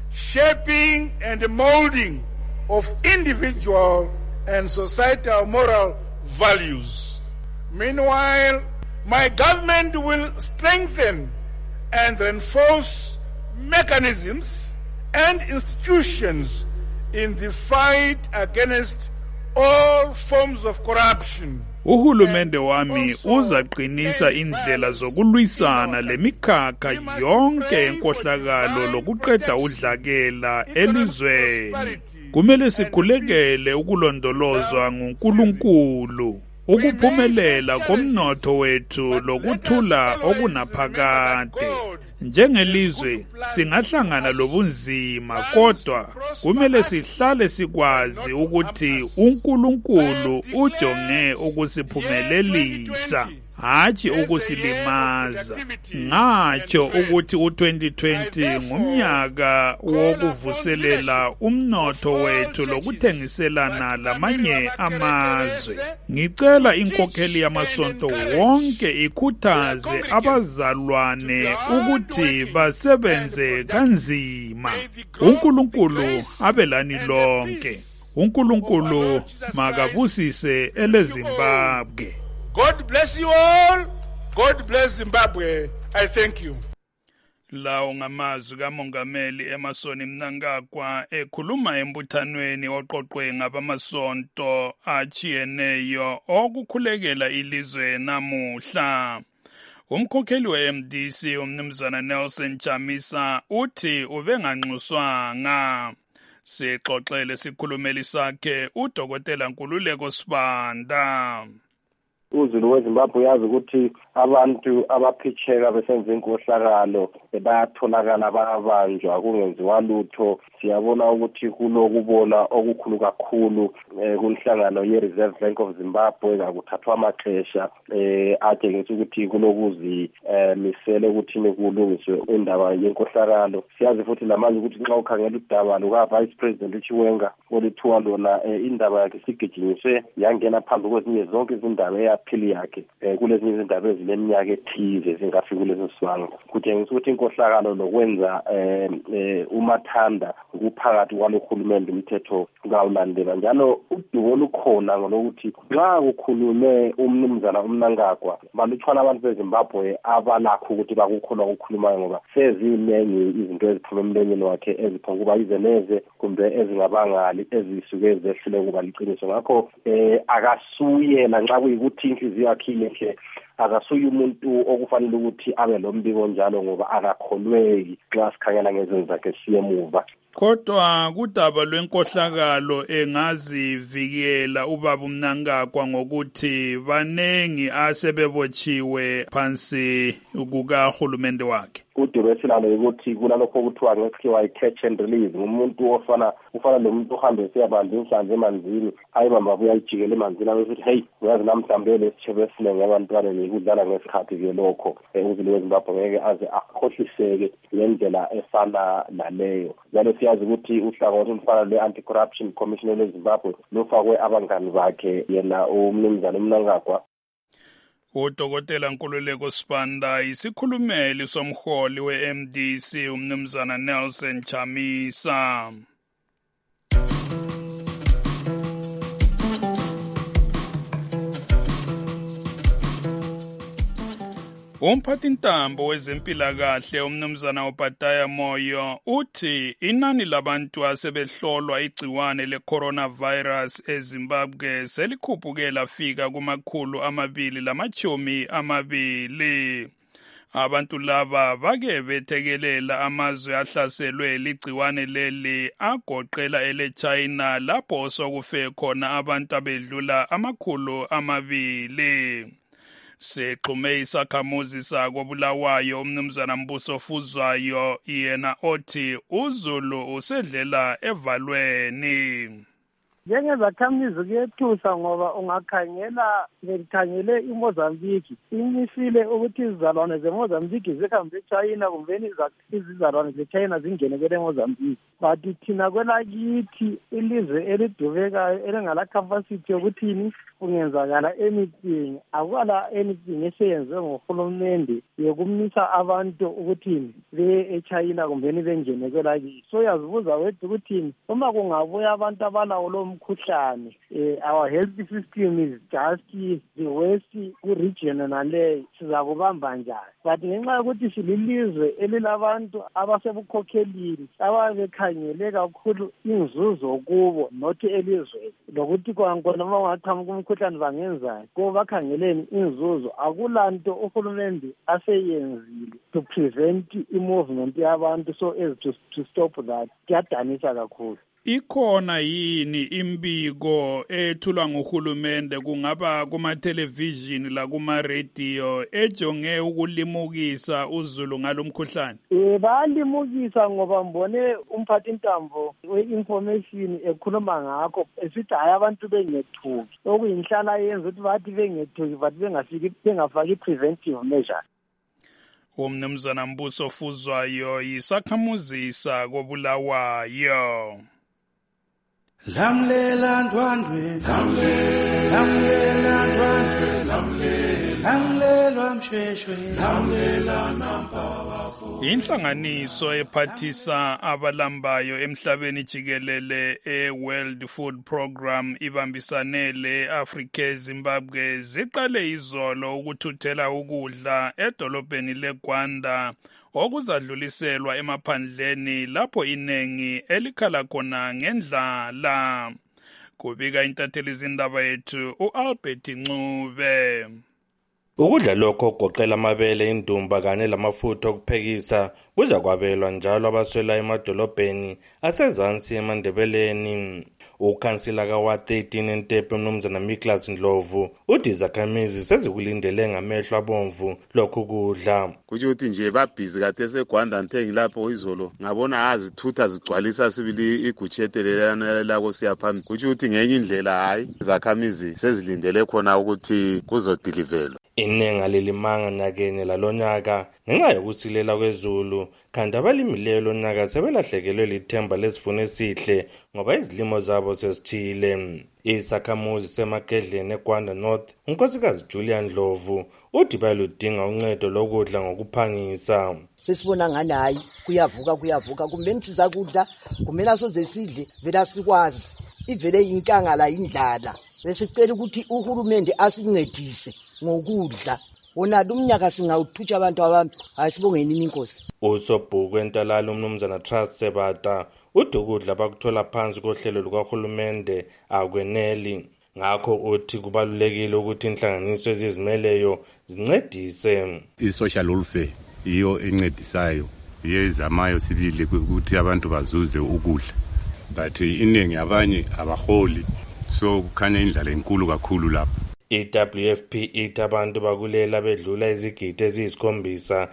Q: shaping and molding of individual and societal moral values. Meanwhile, my government will strengthen and reinforce mechanisms and institutions in the fight against all forms of corruption.
P: Uhulumende wami uzaqinisa indlela zokulwisana lemikhakha yonke enkohlakalo lokuqeda udlakela elizweni. Kumele sikhulekele ukulondolozwa nguNkulunkulu, ukuphumelela komnotho wethu lokuthula okunaphakade. Njengelizwe singahlangana lobunzima kodwa kumele sihlale sikwazi ukuthi uNkulunkulu ujonge ukusiphumelelisa hatshi ukusilimaza. Ngatsho ukuthi u-2020 ngumnyaka wokuvuselela umnotho wethu lokuthengiselana lamanye amazwe. Ngicela inkokheli yamasonto wonke ikhuthaze abazalwane ukuthi basebenze kanzima. uNkulunkulu abelani lonke. uNkulunkulu makabusise eleZimbabwe.
Q: God bless you all. God bless Zimbabwe. I thank you.
P: Lawo ngamazwi kaMongameli Emmerson Mnangagwa ekhuluma embuthanweni oqoqwe ngabamasonto achiyeneyo okukhulekela ilizwe namuhla. Umkhokheli we-MDC umnumzana Nelson Chamisa uthi ubenganxuswanga. Sixoxele sikhulumeli sakhe uDokotela Nkululeko Sibanda.
J: uZulu weZimbabwe yazi ukuthi abantu abaphitsheka besenza inkohlakalo bayatholakala bayabanjwa kungenziwa lutho. Siyabona ukuthi kulokubona okukhulu kakhulu kunhlangano ye-Reserve Bank of Zimbabwe ngakuthathwa amaxesha atshengisa ukuthi kulokuzimisele ukuthi kulungiswe indaba yenkohlakalo. Siyazi futhi lamanje ukuthi nxa ukhangela udaba luka-Vice President uChiwenga olithiwa lona indaba yakhe sigijinyiswe yangena phambi kwezinye zonke izindaba eyaphili yakhe kulezinye izindaba ezineminyaka ethize zingafiki kuleso sibanga. Kutshengisa ukuthi inkohlakalo lokwenza umathanda kuphakathi kwalohulumende umthetho kawulandela. Njalo udumo lukhona ngolokuthi nxa kukhulume umnumzana uMnangagwa balutshwana abantu beZimbabwe abalakho ukuthi bakukholwa ukukhuluma ngoba seziningi izinto eziphuma emlonyeni wakhe eziphonga kuba izeneze kumbe ezingabangali ezisuke zehlule kuba liqiniso. Ngakho akasuyela nxa kuyikuthi inhliziyo yakhe inhle akasuye umuntu okufanele ukuthi abe lombiko njalo ngoba akakholweki nxa sikhangela ngezinto zakhe siyemuva.
P: Kodwa kudaba lwenkohlakalo engazivikela ubaba uMnangagwa ngokuthi banengi asebebotshiwe phansi kukahulumende wakhe.
J: Udubesilalo ukuthi kunalokho okuthiwa ngekhiwa i-catch and release. Umuntu ufana lomuntu ohambe siyabamba inhlanzi emanzini ayibamba buya ijikele emanzini abethi hey uyazi namhlanje lesitshebe esinenge abantwana nikudlala ngesikhathi ke lokho uZulu weZimbabwe ngeke aze akhohliseke ngendlela efana naleyo. Njalo siyazi ukuthi uhlangothi olufana le-Anti-Corruption Commission leZimbabwe lufakwe abangani bakhe yena umnumzana uMnangagwa.
P: uDokotela Nkululeko Sibanda isikhulumeli somholi we-MDC umnumzana Nelson Chamisa. Umphathintambo wezempilakahle umnumzana uBhataya Moyo uthi inani labantu asebehlolwa igciwane le-coronavirus eZimbabwe selikhuphuke lafika kuma-220. Abantu laba bake bethekelela amazwe ahlaselwe ligciwane leli agoqela ele-China lapho sokufe khona abantu abedlula 200. Sexhume isakhamuzi sako Bulawayo umnumzana Mbuso Fuzwayo yena othi uZulu usedlela evalweni.
L: Njengezakhamuzi kuyethusa ngoba ungakhangela bekhangele iMozambique imisile ukuthi izizalwane zeMozambique zihambe eChina kumbe izizalwane zeChina zingene kwele Mozambique. But thina kwelakithi ilizwe elidubekayo elingala capacity yokuthini kungenzakala anything akula anything eseyenziwe ngohulumende yokumisa abantu ukuthini be eChina kumbe bengene kwelakithi. So yazibuza wethu ukuthini uma kungabuya abantu abalawo lo mkhuhlane our health system is just the worst ku-region nale sizakubamba njani. But ngenxa yokuthi sililizwe elilabantu abasebukhokhelini ababekhangele kakhulu inzuzo kubo not elizweni lokuthi kwankona uma ungaqhamuka umkhuhlane bangenzani ko bakhangeleni inzuzo akulanto uhulumende aseyenzile to prevent i-movement yabantu so as to stop that. Kuyadanisa kakhulu.
P: Ikhona yini imbiko ethulwa nguhulumende kungaba kuma-television la kuma-radio ejonge ukulimukisa uZulu ngalomkhuhlane?
L: Balimukisa ngoba mbone umphathintambo we-information ekhuluma ngakho esithi hayi abantu bengethuki okuyinhlala yenza ukuthi bathi bengethuki but bengafaki preventive measures.
P: Umnumzana Mbuso Fuzwayo yisakhamuzi sako Bulawayo.
F: Lamlela ndwandwe lamlela ndwandwe lamlelwa Lamulela mshweshwe, lamulela nampawafu.
P: Inhlanganiso ephathisa abalambayo emhlabeni jikelele e-World Food Program ibambisanele Africa Zimbabwe ziqale izolo ukuthuthela ukudla edolobheni leGwanda okuzadluliselwa emaphandleni lapho inengi elikhala khona ngendlala. Kubika intatheli zindaba yethu uAlbert Ncube.
R: Ukudla lokho kugoqela amabele, indumba kanye lamafutha okuphekisa kuza kwabelwa njalo abaswela emadolobheni asezansi eMandebeleni. Ukhansila kaWard 13 eNtepe uMnumzana Miklas Ndlovu uthi izakhamizi sezikulindele ngamehlo abomvu lokhu kudla.
S: Kuthi uthi nje babhizi kade seGwanda nthengi lapho izolo ngabona azithutha zigcwalisa sibili igutshetelelana lako siyaphambili. Kuthi uthi ngenye indlela hayi izakhamizi sezilindele khona ukuthi kuzodilivelwa.
R: Inenga lelimanga nyakenye lalonyaka ngenxa yokusilela kwezulu kanti abalimileyo lonyaka sebelahlekelwe lithemba lesivuno esihle ngoba izilimo zabo sezithile. Isakhamuzi semagedleni eGwanda North unkosikazi Julian Ndlovu uthi bayaludinga uncedo lokudla ngokuphangisa.
T: Sesibona ngani hayi kuyavuka kumbe siza kudla kumele soze sidle vela sikwazi ivele inkanga la indlala bese sicela ukuthi uhulumende asincedise ngokudla wona lumnyaka singawuthutsha abantu abami asibongeni inkosi.
R: Usobhuku entalala uMnumzana Trust Sebata uthi ukudla bakuthola phansi kohlelo lukahulumende akweneli ngakho uthi kubalulekile ukuthi inhlanganiso ezizimeleyo zincedise.
U: I-social welfare iyo encedisayo yezamayo sibili ukuthi abantu bazuze ukudla but iningi abanye abaholi so kukhanya indlala enkulu kakhulu lapho.
R: I-WFP ithi abantu bakulela bedlula izigidi eziyisi7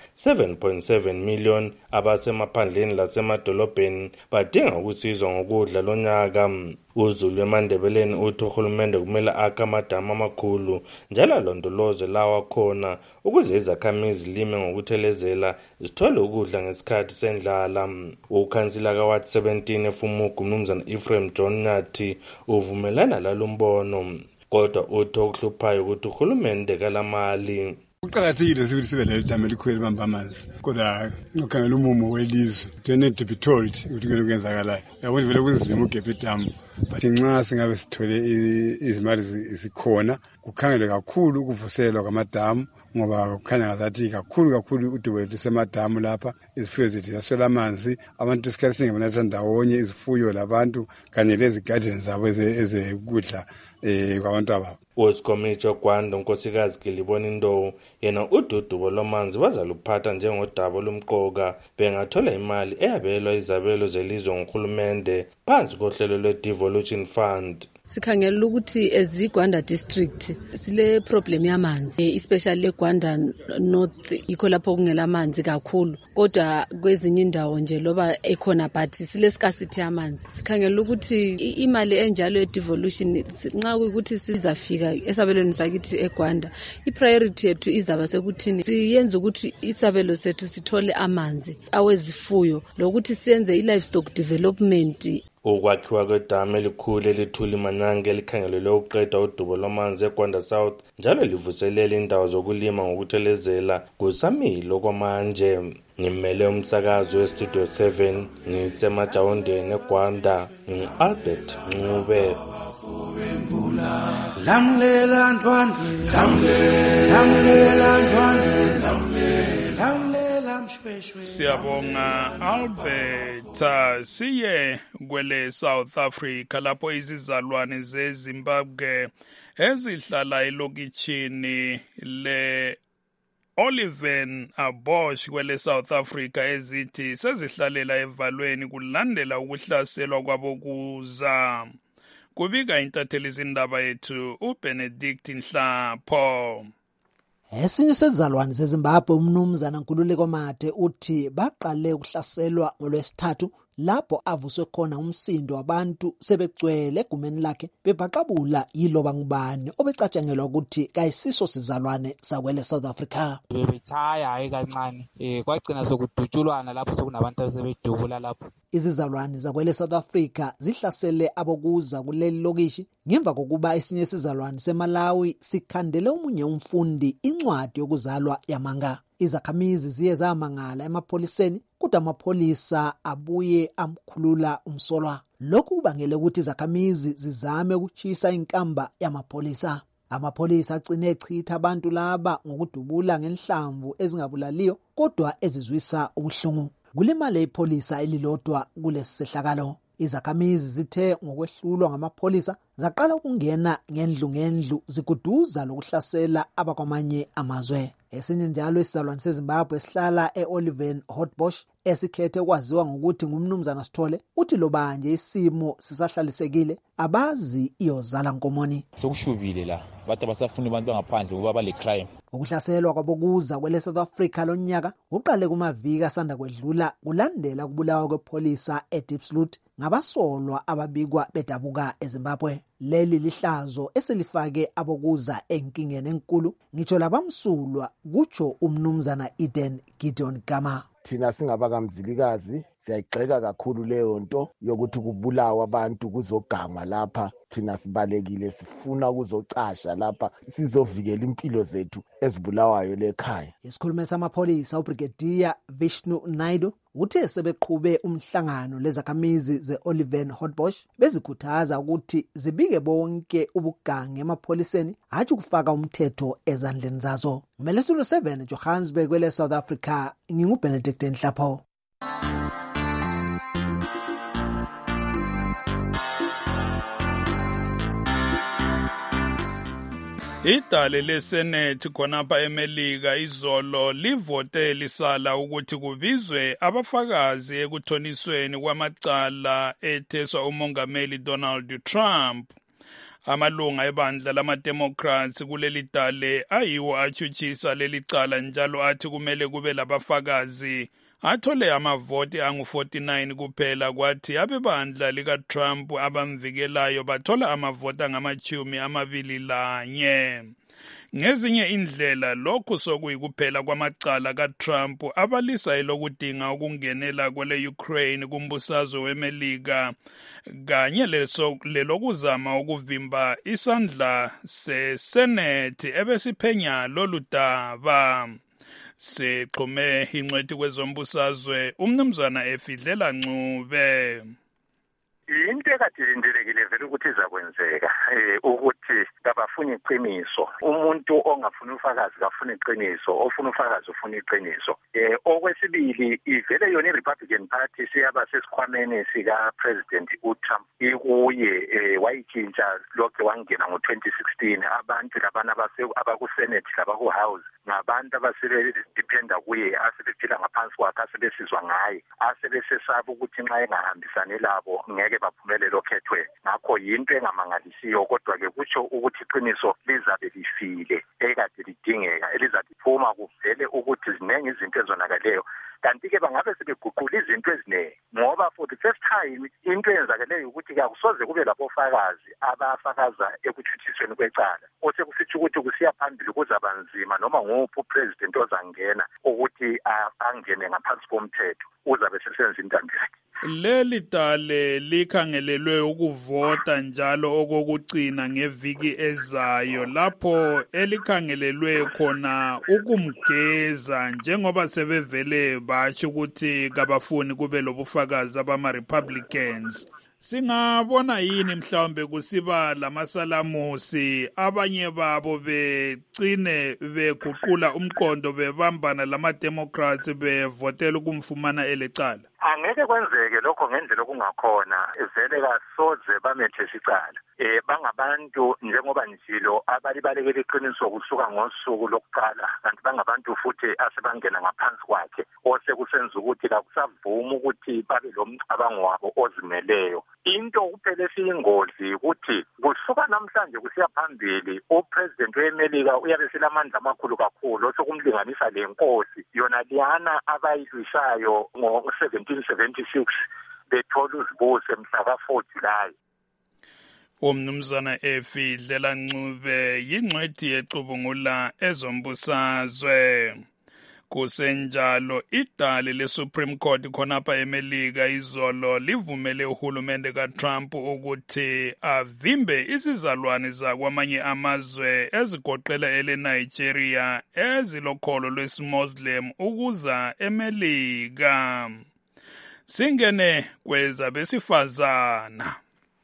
R: 7.7 million abasemaphandleni lasemadolobheni badinga ukusizwa ngokudla lonyaka. UZulu eMandebeleni uthi uhulumende kumele akhe amadamu amakhulu njalo alondoloze lawa khona ukuze izakhamizi zilime ngokuthelezela zithole ukudla ngesikhathi sendlala. Ukhansila kaWard 17 eFumugu uMnumzana Ephraim John Nathi uvumelana lalombono kodwa uthi okuhluphayo ukuthi uhulumende kalamali.
V: Kuqakathekile ukuthi sibe lelidama elikhulu elibamba amanzi kodwa ngokhangela umumo welizwe they need to be told ukuthi kuyini okwenzakalayo. Yabona vele kunzima ugebha idamu but nxa singabe sithole izimali zikhona kukhangelwe kakhulu ukuvuselwa kwamadamu ngoba kukhanya ngazathi kakhulu udubo lisemadamu lapha izifuyo zethu zaswela amanzi abantu isikhathi singebanatha ndawonye izifuyo labantu kanye lezi gardens zabo ezekudla kwabantu ababo.
R: Usikomitsho Gwanda unkosikazi Gilibona Indowo yena ududubo lomanzi bazaluphatha njengodaba lomqoka bengathola imali eyabelwa izabelo zelizwe ngohulumende phansi kohlelo lwe-Devolution Fund.
W: Sikhangela ukuthi eziGwanda district sile problem yamanzi especially leGwanda North ikho lapho kungela amanzi kakhulu kodwa kwezinye indawo nje loba ekhona but sile scarcity yamanzi. Sikhangela ukuthi imali enjalo ye-devolution nxa ukuthi sizafika esabelweni sakithi eGwanda ipriority yethu izaba sekuthini siyenza ukuthi isabelo sethu sithole amanzi awezifuyo lokuthi siyenze i-livestock development.
R: Ukwakhiwa kwedamu elikhulu elithula imanyange elikhangelelwe ukuqeda udubo lwamanzi eGwanda South njalo livuselela indawo zokulima ngokuthelezela kusamile okwamanje. Ngimele umsakazi weStudio 7 ngisemajawondeni eGwanda ngi-Albert Ncube.
F: Lamulela Ndwandwe, lamulela Ndwandwe, lamulela mshweshwe.
P: Siyabonga Albert. Siye kwele South Africa lapho izizalwane zeZimbabwe ezihlala elokitshini le Oliven Bosch kwele South Africa ezithi sezihlalela evalweni kulandela ukuhlaselwa kwabokuza. Kubika intatheli zindaba yethu uBenedict Nhlapho.
X: Esinye sezizalwane zeZimbabwe uMnumzana Nkululeko Mathe uthi baqale ukuhlaselwa ngoLwesithathu lapho avuswe khona umsindo wabantu sebegcwele egumeni lakhe bebhaqabula yiloba ngubani obecatshangelwa ukuthi kayisiso sizalwane sakwele South Africa.
C: Bebethaya hayi kancane kwagcina sokudutshulwana lapho sokunabantu abasebedubula lapho.
X: Izizalwane zakwele South Africa zihlasele abokuza kuleli lokishi ngemva kokuba esinye isizalwane seMalawi sikhandele omunye umfundi incwadi yokuzalwa yamanga. Izakhamizi ziye zamangala emapholiseni kodwa amapholisa abuye amkhulula umsolwa. Lokhu kubangele ukuthi izakhamizi zizame ukuchisa inkamba yamapholisa. Amapholisa agcine echitha abantu laba ngokudubula ngenhlamvu ezingabulaliyo kodwa ezizwisa ubuhlungu. Kulimale ipholisa elilodwa kulesi sehlakalo. Izakhamizi zithe ngokwehlulwa ngamapholisa zaqala ukungena ngendlu zikuduza lokuhlasela abakwamanye amazwe. Esinye njalo isizalwane seZimbabwe esihlala eOliven Hotbosch esikhethe kwaziwa ngokuthi ngumnumzana Sithole uthi lobanje isimo sisahlalisekile abazi iyozala Nkomoni.
G: Sokushubile la bathi abasafuni abantu bangaphandle ngoba bale crime.
X: Ukuhlaselwa kwabokuza kwele South Africa lonyaka uqale kumaviki asanda kwedlula kulandela kubulawa kwepholisa eDiepsloot ngabasolwa ababikwa bedabuka eZimbabwe. Leli lihlazo eselifake abokuza enkingeni enkulu ngitsho labamsulwa kutsho umnumzana Eden Gideon Gama.
H: Thina singabakamzilikazi siyayigxeka kakhulu leyo nto yokuthi kubulawa abantu kuzogangwa lapha. Thina sibalekile sifuna ukuzocasha lapha sizovikela impilo zethu ezibulawayo lekhaya.
X: Isikhulume samapholisa uBrigadier Vishnu Naidu uthe sebeqhube umhlangano lezakhamizi zeOliven Hotbosch bezikhuthaza ukuthi zibike bonke ubugange emapholiseni hathi ukufaka umthetho ezandleni zazo. Umelesulo 7 Johannesburg kwele South Africa nginguBenedict Nhlapho.
P: Idale leSenate khonapha eMelika izolo livote lisala ukuthi kubizwe abafakazi ekuthonisweni kwamacala etheswa umongameli Donald Trump. Amalunga ebandla lama-Democrats kuleli dale ayiwo achutshisa leli cala njalo athi kumele kube labafakazi athole amavoti angu-49 kuphela kwathi abebandla lika-Trump abamvikelayo bathola amavoti angama-21. Ngezinye indlela lokhu sokuyikuphela kwamacala kaTrump abalisa elokudinga ukungenela kwele Ukraine kumbusazwe weMelika kanye lelokuzama ukuvimba isandla seSenate ebesiphenya lolu daba. Sexhume ingcwethi kwezombusazwe umnumzana Efidlela Ncube.
I: Into ekade ilindelekile vele ukuthi izakwenzeka ukuthi kabafuni iqiniso. Umuntu ongafuni ufakazi kafuni iqiniso, ofuna ufakazi ufuna iqiniso. Okwesibili ivele yona iRepublican Party siyaba sesikhwameni sika President uTrump ikuye wayitshintsha lokho wangena ngo2016 abantu labana abakuSenate labakuHouse ngabantu abasebedependa kuye asebephila ngaphansi kwakhe asebesizwa ngaye asebesesaba ukuthi nxa engahambisani labo ngeke baphumelele okhethwe. Ngakho yinto engamangalisiyo kodwa ke kutsho ukuthi iqiniso lizabe lifile ekade lidingeka elizaphuma kuvele ukuthi ziningi izinto ezonakeleyo. Kanti ke bangabe sebeguqula izinto eziningi ngoba for the first time into eyenzakeleyo ukuthi akusoze kube labofakazi abafakaza ekutshuthisweni kwecala. Osekusithi ukuthi kusiya phambili kuzaba nzima noma nguphi upresident ozangena ukuthi angene ngaphansi komthetho uzabe sesenza intando yakhe.
P: Leli dale likhangelelwe ukuvota njalo okokugcina ngeviki ezayo lapho elikhangelelwe khona ukumgeza njengoba sebevele basho ukuthi kabafuni kube lobufakazi abama-Republicans. Singabona yini mhlawumbe kusiba lamasalamusi abanye babo begcine beguqula umqondo bebambana lama-Democrats bevotela ukumfumana elecala?
I: Angeke kwenzeke lokho ngendlela okungakhona vele kasoze bamethesa icala. Bangabantu njengoba njilo abalibalekela iqiniso kusuka ngosuku lokuqala kanti bangabantu futhi asebangena ngaphansi kwakhe osekusenza ukuthi akusavuma ukuthi babe lomcabango wabo ozimeleyo. Into kuphela esiyingozi ukuthi kusuka namhlanje kusiya phambili upresident weMelika uyabe silamandla amakhulu kakhulu osokumlinganisa lenkosi yona liyana abayilwisayo ngo1776 bethola uzibuse mhla ka-4 July.
P: Umnumzana Efidlela Ncube yingcwethi yecubungula ezombusazwe. Kusenjalo idali leSupreme Court khonapha eMelika izolo livumele uhulumende kaTrump ukuthi avimbe isizalwane zakwamanye amazwe ezigoqela eleNigeria ezilokholo lwesiMuslim ukuza eMelika. Singene kwezabesifazana.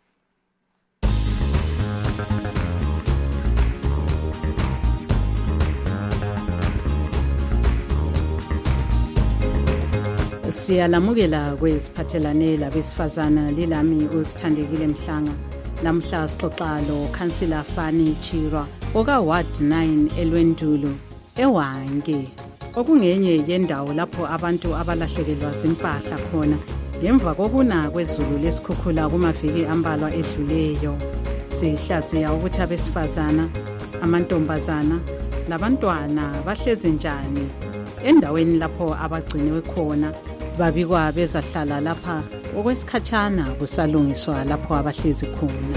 O: Siyalamukela kweziphathelane labesifazana lilami uSithandekile Mhlanga. Namhla sixoxa lo Councillor Fani Chirwa oka Ward 9 eLwendulu eWange. Okungenye yendawo lapho abantu abalahlekelwa zimpahla khona ngemva kokuna kwezulu lesikhukhula kumaviki ambalwa edluleyo. Sihlaziya ukuthi abesifazana, amantombazana labantwana bahlezi njani endaweni lapho abagciniwe khona. Babikwa bezahlala lapha okwesikhatshana kusalungiswa lapho abahlezi khona.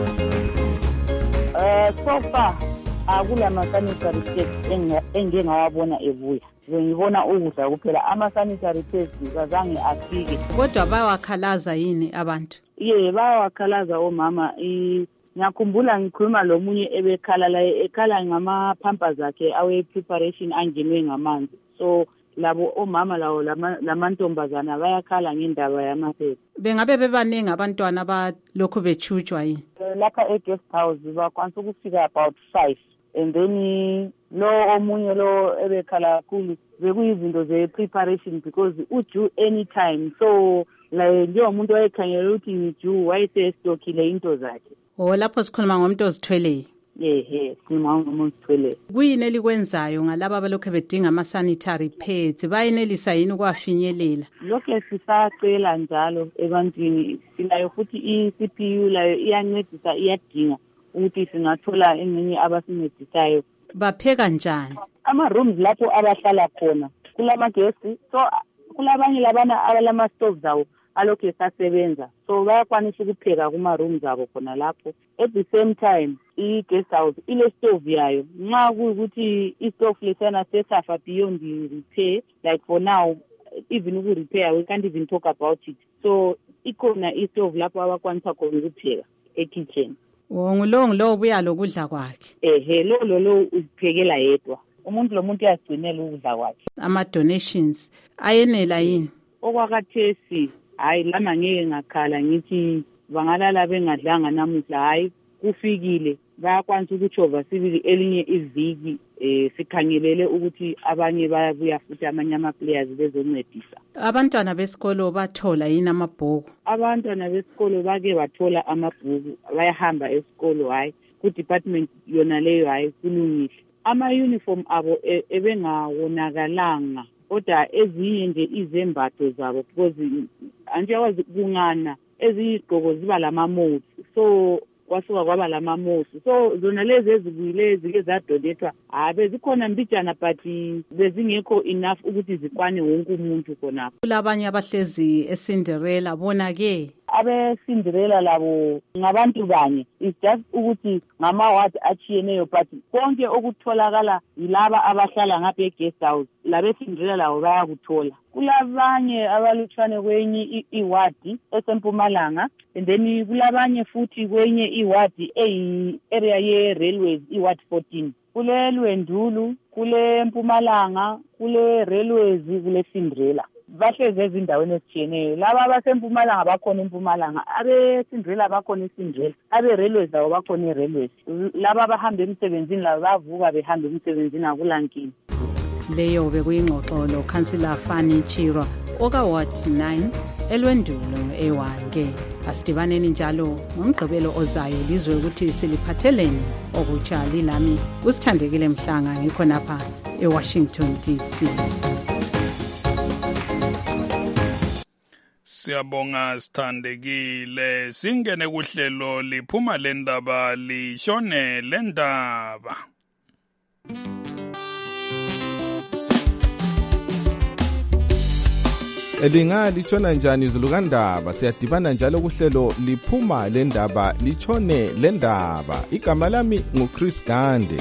B: So far akulasanitary pads engingawabona ebuya. Ngibona ukudla kuphela ama-sanitary pads azange afike.
O: Kodwa bayawakhalaza yini abantu?
B: Bayawakhalaza omama. Ngiyakhumbula ngikhuluma lomunye ekhala ngama-pampers akhe awe-preparation angenwe ngamanzi. So labo omama lawo lamantombazana bayakhala ngendaba yamaphepha.
O: Bengabe bebaningi abantwana abalokhu bechutshwa yini?
B: Lapha e-guest house bakwanisa ukufika about 5, and then lo omunye lo ebekhala kakhulu bekuyizinto ze-preparation because uju anytime. So njengomuntu wayekhangela ukuthi ngiju wayesestokile into zakhe.
O: Lapho sikhuluma ngomuntu ozithweleyo. Kuyini elikwenzayo ngalaba abalokhu bedinga ama-sanitary pads? Bayenelisa yini ukwafinyelela?
B: Lokho sisacela njalo ebantwini. Silayo futhi i-CPU layo iyancedisa, iyadinga ukuthi singathola eminye abasincedisayo.
O: Bapheka njani?
B: Ama-rooms lapho abahlala khona kulamagesi, so kulabanye labana abalama-stoves awo alokhu esasebenza, so bayakwanisa ukupheka kuma-rooms abo khona lapho. At the same time i-guest house ile-stove yayo. Nxa kuyukuthi i-stove lesana sesafa beyond repair, like for now even uku-repair we can't even talk about it, so ikhona i-stove lapho abakwanisa khona ukupheka e-kitchen.
O: Ngulo ubuya lokudla kwakhe.
B: Lo uziphekela yedwa. Umuntu lomuntu uyazigcinela ukudla kwakhe.
O: Ama-donations ayenela yini?
B: Okwakathesi hayi lama ngeke ngakhala ngithi bangalala bengadlanga namuhla. Hayi kufikile, bayakwanisa ukuchova sibili elinye iviki sikhangelele ukuthi abanye bayabuya futhi amanye ama-players bezoncedisa.
O: Abantwana besikolo bathola yini amabhuku?
B: Abantwana besikolo bake bathola amabhuku, bayahamba esikolo. Hayi ku-department yona leyo hayi kulungile. Ama-uniform abo ebengawonakalanga, kodwa ezinye nje izembatho zabo because anjekwazi kungana eziyigqoko ziba lama-modes, so kwasuka kwaba lama-mosi. So zona lezi ezibuyile ezike zadonethwa bezikhona mbijana but bezingekho enough ukuthi zikwane wonke umuntu khonapho.
O: Kulabanye abahlezi eCinderella bona-ke
B: abeCinderella labo ngabantu banye, it's just ukuthi ngama-ward achiyeneyo, but konke okutholakala yilaba abahlala ngapha e-guest house labeCinderella labo bayakuthola. Kulabanye abalutshwane kwenye i-ward eseMpumalanga, and then kulabanye futhi kwenye i-ward eyi-area ye-railways i-ward 14. Kule Lwendulu, kule Mpumalanga, kule railways, kule Cinderella. Bahlezi ezindaweni ezitshiyeneyo. Laba abaseMpumalanga bakhona eMpumalanga, abeCinderella bakhona eCinderella, abe-railways labo bakhona e-railways. Laba abahamba emsebenzini labo bavuka behamba emsebenzini akulankinga.
O: Leyo bekuyingxoxo lo Councillor Fani Chirwa oka Ward 9 eLwendulu eWange. Asidibaneni njalo ngomgqibelo ozayo lizwe ukuthi siliphatheleni okutsha. Lilami uSithandekile Mhlanga ngikho napha eWashington DC.
P: Siyabonga Sithandekile. Singene kuhlelo liphuma lendaba lishone lendaba.
N: Elinga litshona njani izulu kaNdaba? Siyadibana njalo kuhlelo liphuma le ndaba litshone le ndaba. Igama lami nguChris Gande.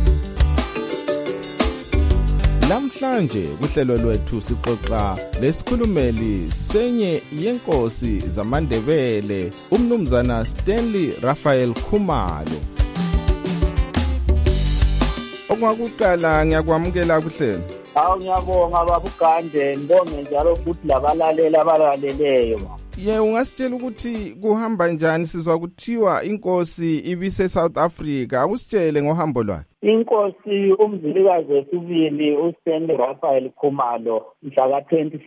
N: Namhlanje kuhlelo lwethu sixoxa lesikhulumeli senye yenkosi zamaNdebele, umnumzana Stanley Raphael Khumalo. Okwakuqala ngiyakwamukela kuhlelo.
A: Hawu ngiyabonga baba uGande, ngibonge njalo futhi labalaleli abalaleleyo.
N: Ungasitshela ukuthi kuhamba njani? Sizwa kuthiwa inkosi ibise South Africa. Akusitshele ngohambo lwakhe.
A: Inkosi umzilikazi wesibili uStanley Raphael Khumalo mhla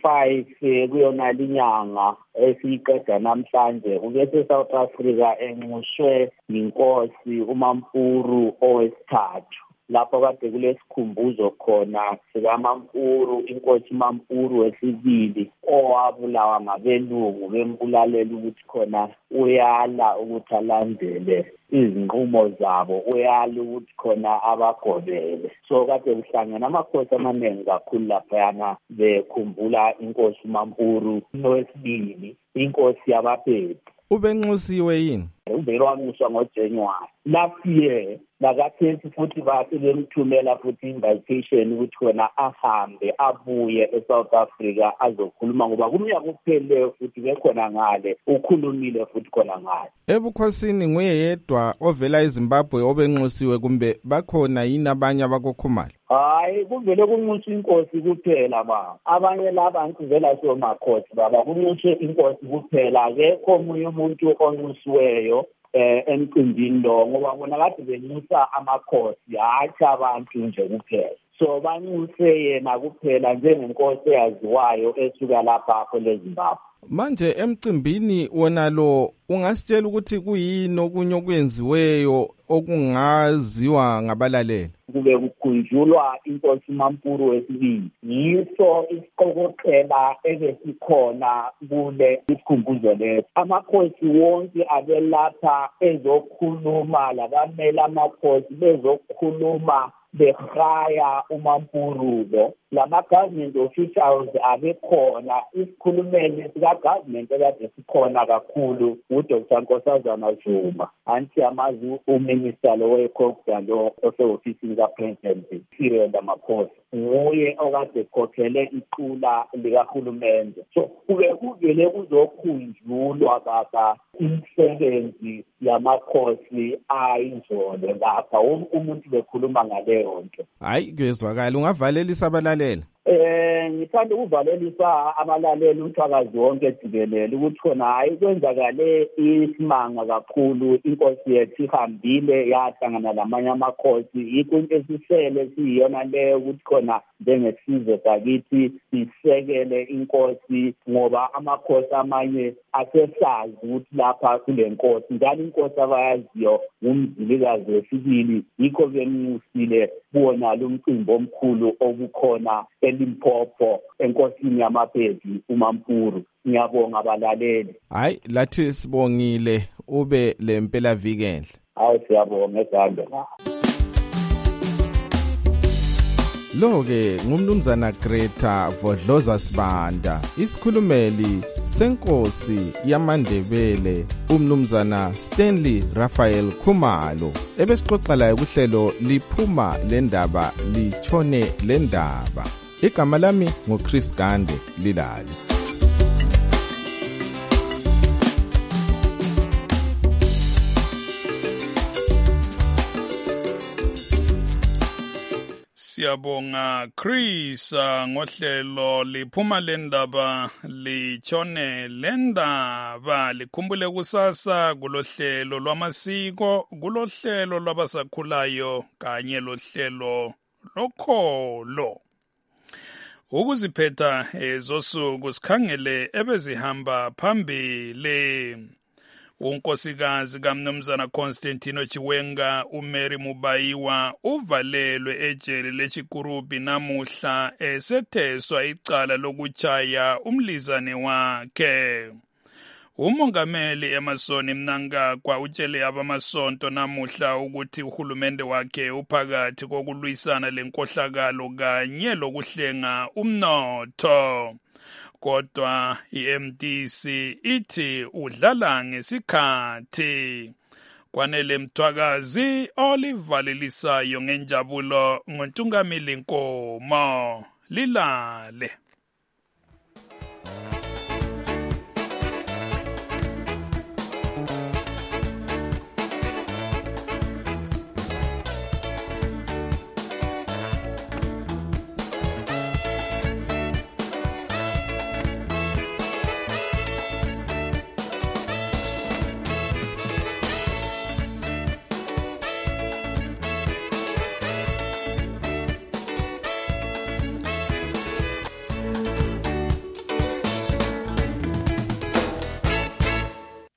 A: ka-25 kuyona linyanga esiyiqeda namhlanje ubese South Africa enxushwe yinkosi uMampuru owesithathu. Lapho kade kulesikhumbuzo khona sikaMampuru, inkosi Mampuru wesibili owabulawa ngabelungu bembulalela ukuthi khona uyala ukuthi alandele izinqumo zabo, uyala ukuthi khona abagobele. So kade kuhlangana amakhosi amaningi kakhulu laphayana bekhumbula inkosi Mampuru wesibili, inkosi yabaPedi.
N: Ubenxusiwe yini?
A: Ubewanxuswa ngoJanuary last year. Lakathesi futhi base bemthumela futhi invitation ukuthi khona ahambe abuye eSouth Africa azokhuluma, ngoba kumnyaka kuphele futhi bekhona ngale ukhulumile futhi khona ngale.
N: Ebukhosini nguye yedwa ovela eZimbabwe obenxusiwe, kumbe bakhona yini abanye abakoKhumalo?
A: Hayi, kuvele kunxuswa inkosi kuphela baba. Abanye labantu vela somakhosi baba, kunxuswe inkosi kuphela, akekho omunye umuntu onxusiweyo emcimbini lo, ngoba bona kade benxusa amakhosi hayi abantu nje kuphela. So banxuse yena kuphela njengenkosi eyaziwayo esuka lapha leZimbabwe.
N: Manje emcimbini wona lo ungasitshela ukuthi kuyini okunye okwenziweyo okungaziwa ngabalaleli?
A: Kube kukhunjulwa inkosi Mampuru wesibili, yiso isiqokoqela ebesikhona kule isikhumbuzo leso. Amakhosi wonke abelapha ezokhuluma, labamele amakhosi bezokhuluma behaya uMampuru lo. Lama-government officials abekhona. Isikhulumeli sika-government ekade sikhona kakhulu uDr. Nkosazana Zuma, anti amazi uminister lo wekhokha lo osehofisini kapresident Cyril Ramaphosa, nguye okade ekhokhele iqula likahulumende. So kuvele kuzokhunjulwa baba imisebenzi yamakhosi ayizolo lapha, umuntu bekhuluma ngaleyo nto.
N: Hayi kuyezwakala, ungavalelisa abalaleli?
A: Ngithanda ukuvalelisa abalaleli umthakazi wonke jikelele ukuthi khona hayi kwenzakale isimanga kakhulu. Inkosi yethu ihambile yahlangana lamanye amakhosi, yikho into esisele siyiyona leyo ukuthi khona njengesizwe sakithi sisekele inkosi, ngoba amakhosi amanye asesazi ukuthi lapha kule nkosi njalo inkosi abayaziyo ngumzilikazi wesibili, yikho benxusile kuwona lo mcimbi omkhulu obukhona eLimpopo enkosini yamaPedi uMampuru. Ngiyabonga abalaleli.
N: Hayi lathi sibongile ube lempela viki enhle.
A: Hayi siyabonga eSande.
N: Lo-ke ngumnumzana Greta Vodloza Sibanda, isikhulumeli senkosi yamaNdebele umnumzana Stanley Raphael Khumalo, ebesixoxa laye kuhlelo liphuma le ndaba litshone le ndaba. Igama lami nguChris Gande Lilali.
P: Siyabonga Chris ngohlelo liphuma le ndaba litshone le ndaba. Likhumbule kusasa kulohlelo lwamasiko, kulohlelo lwabasakhulayo kanye lohlelo lokholo. Ukuziphetha ezosuku sikhangele ebezihamba phambili. Unkosikazi kaMnumzana Constantino Chiwenga uMary Mubayiwa uvalelwe ejele leChikurubi namuhla esetheswa icala lokutshaya umlizane wakhe. Umongameli Emmerson Mnangagwa utshele abamasonto namuhla ukuthi uhulumende wakhe uphakathi kokulwisana lenkohlakalo kanye lokuhlenga umnotho. kodwa iMDC ithi udlala ngesikhathi. Kwanele Mthwakazi olivalelisayo ngenjabulo nguNtungamili Nkomo. Lilale.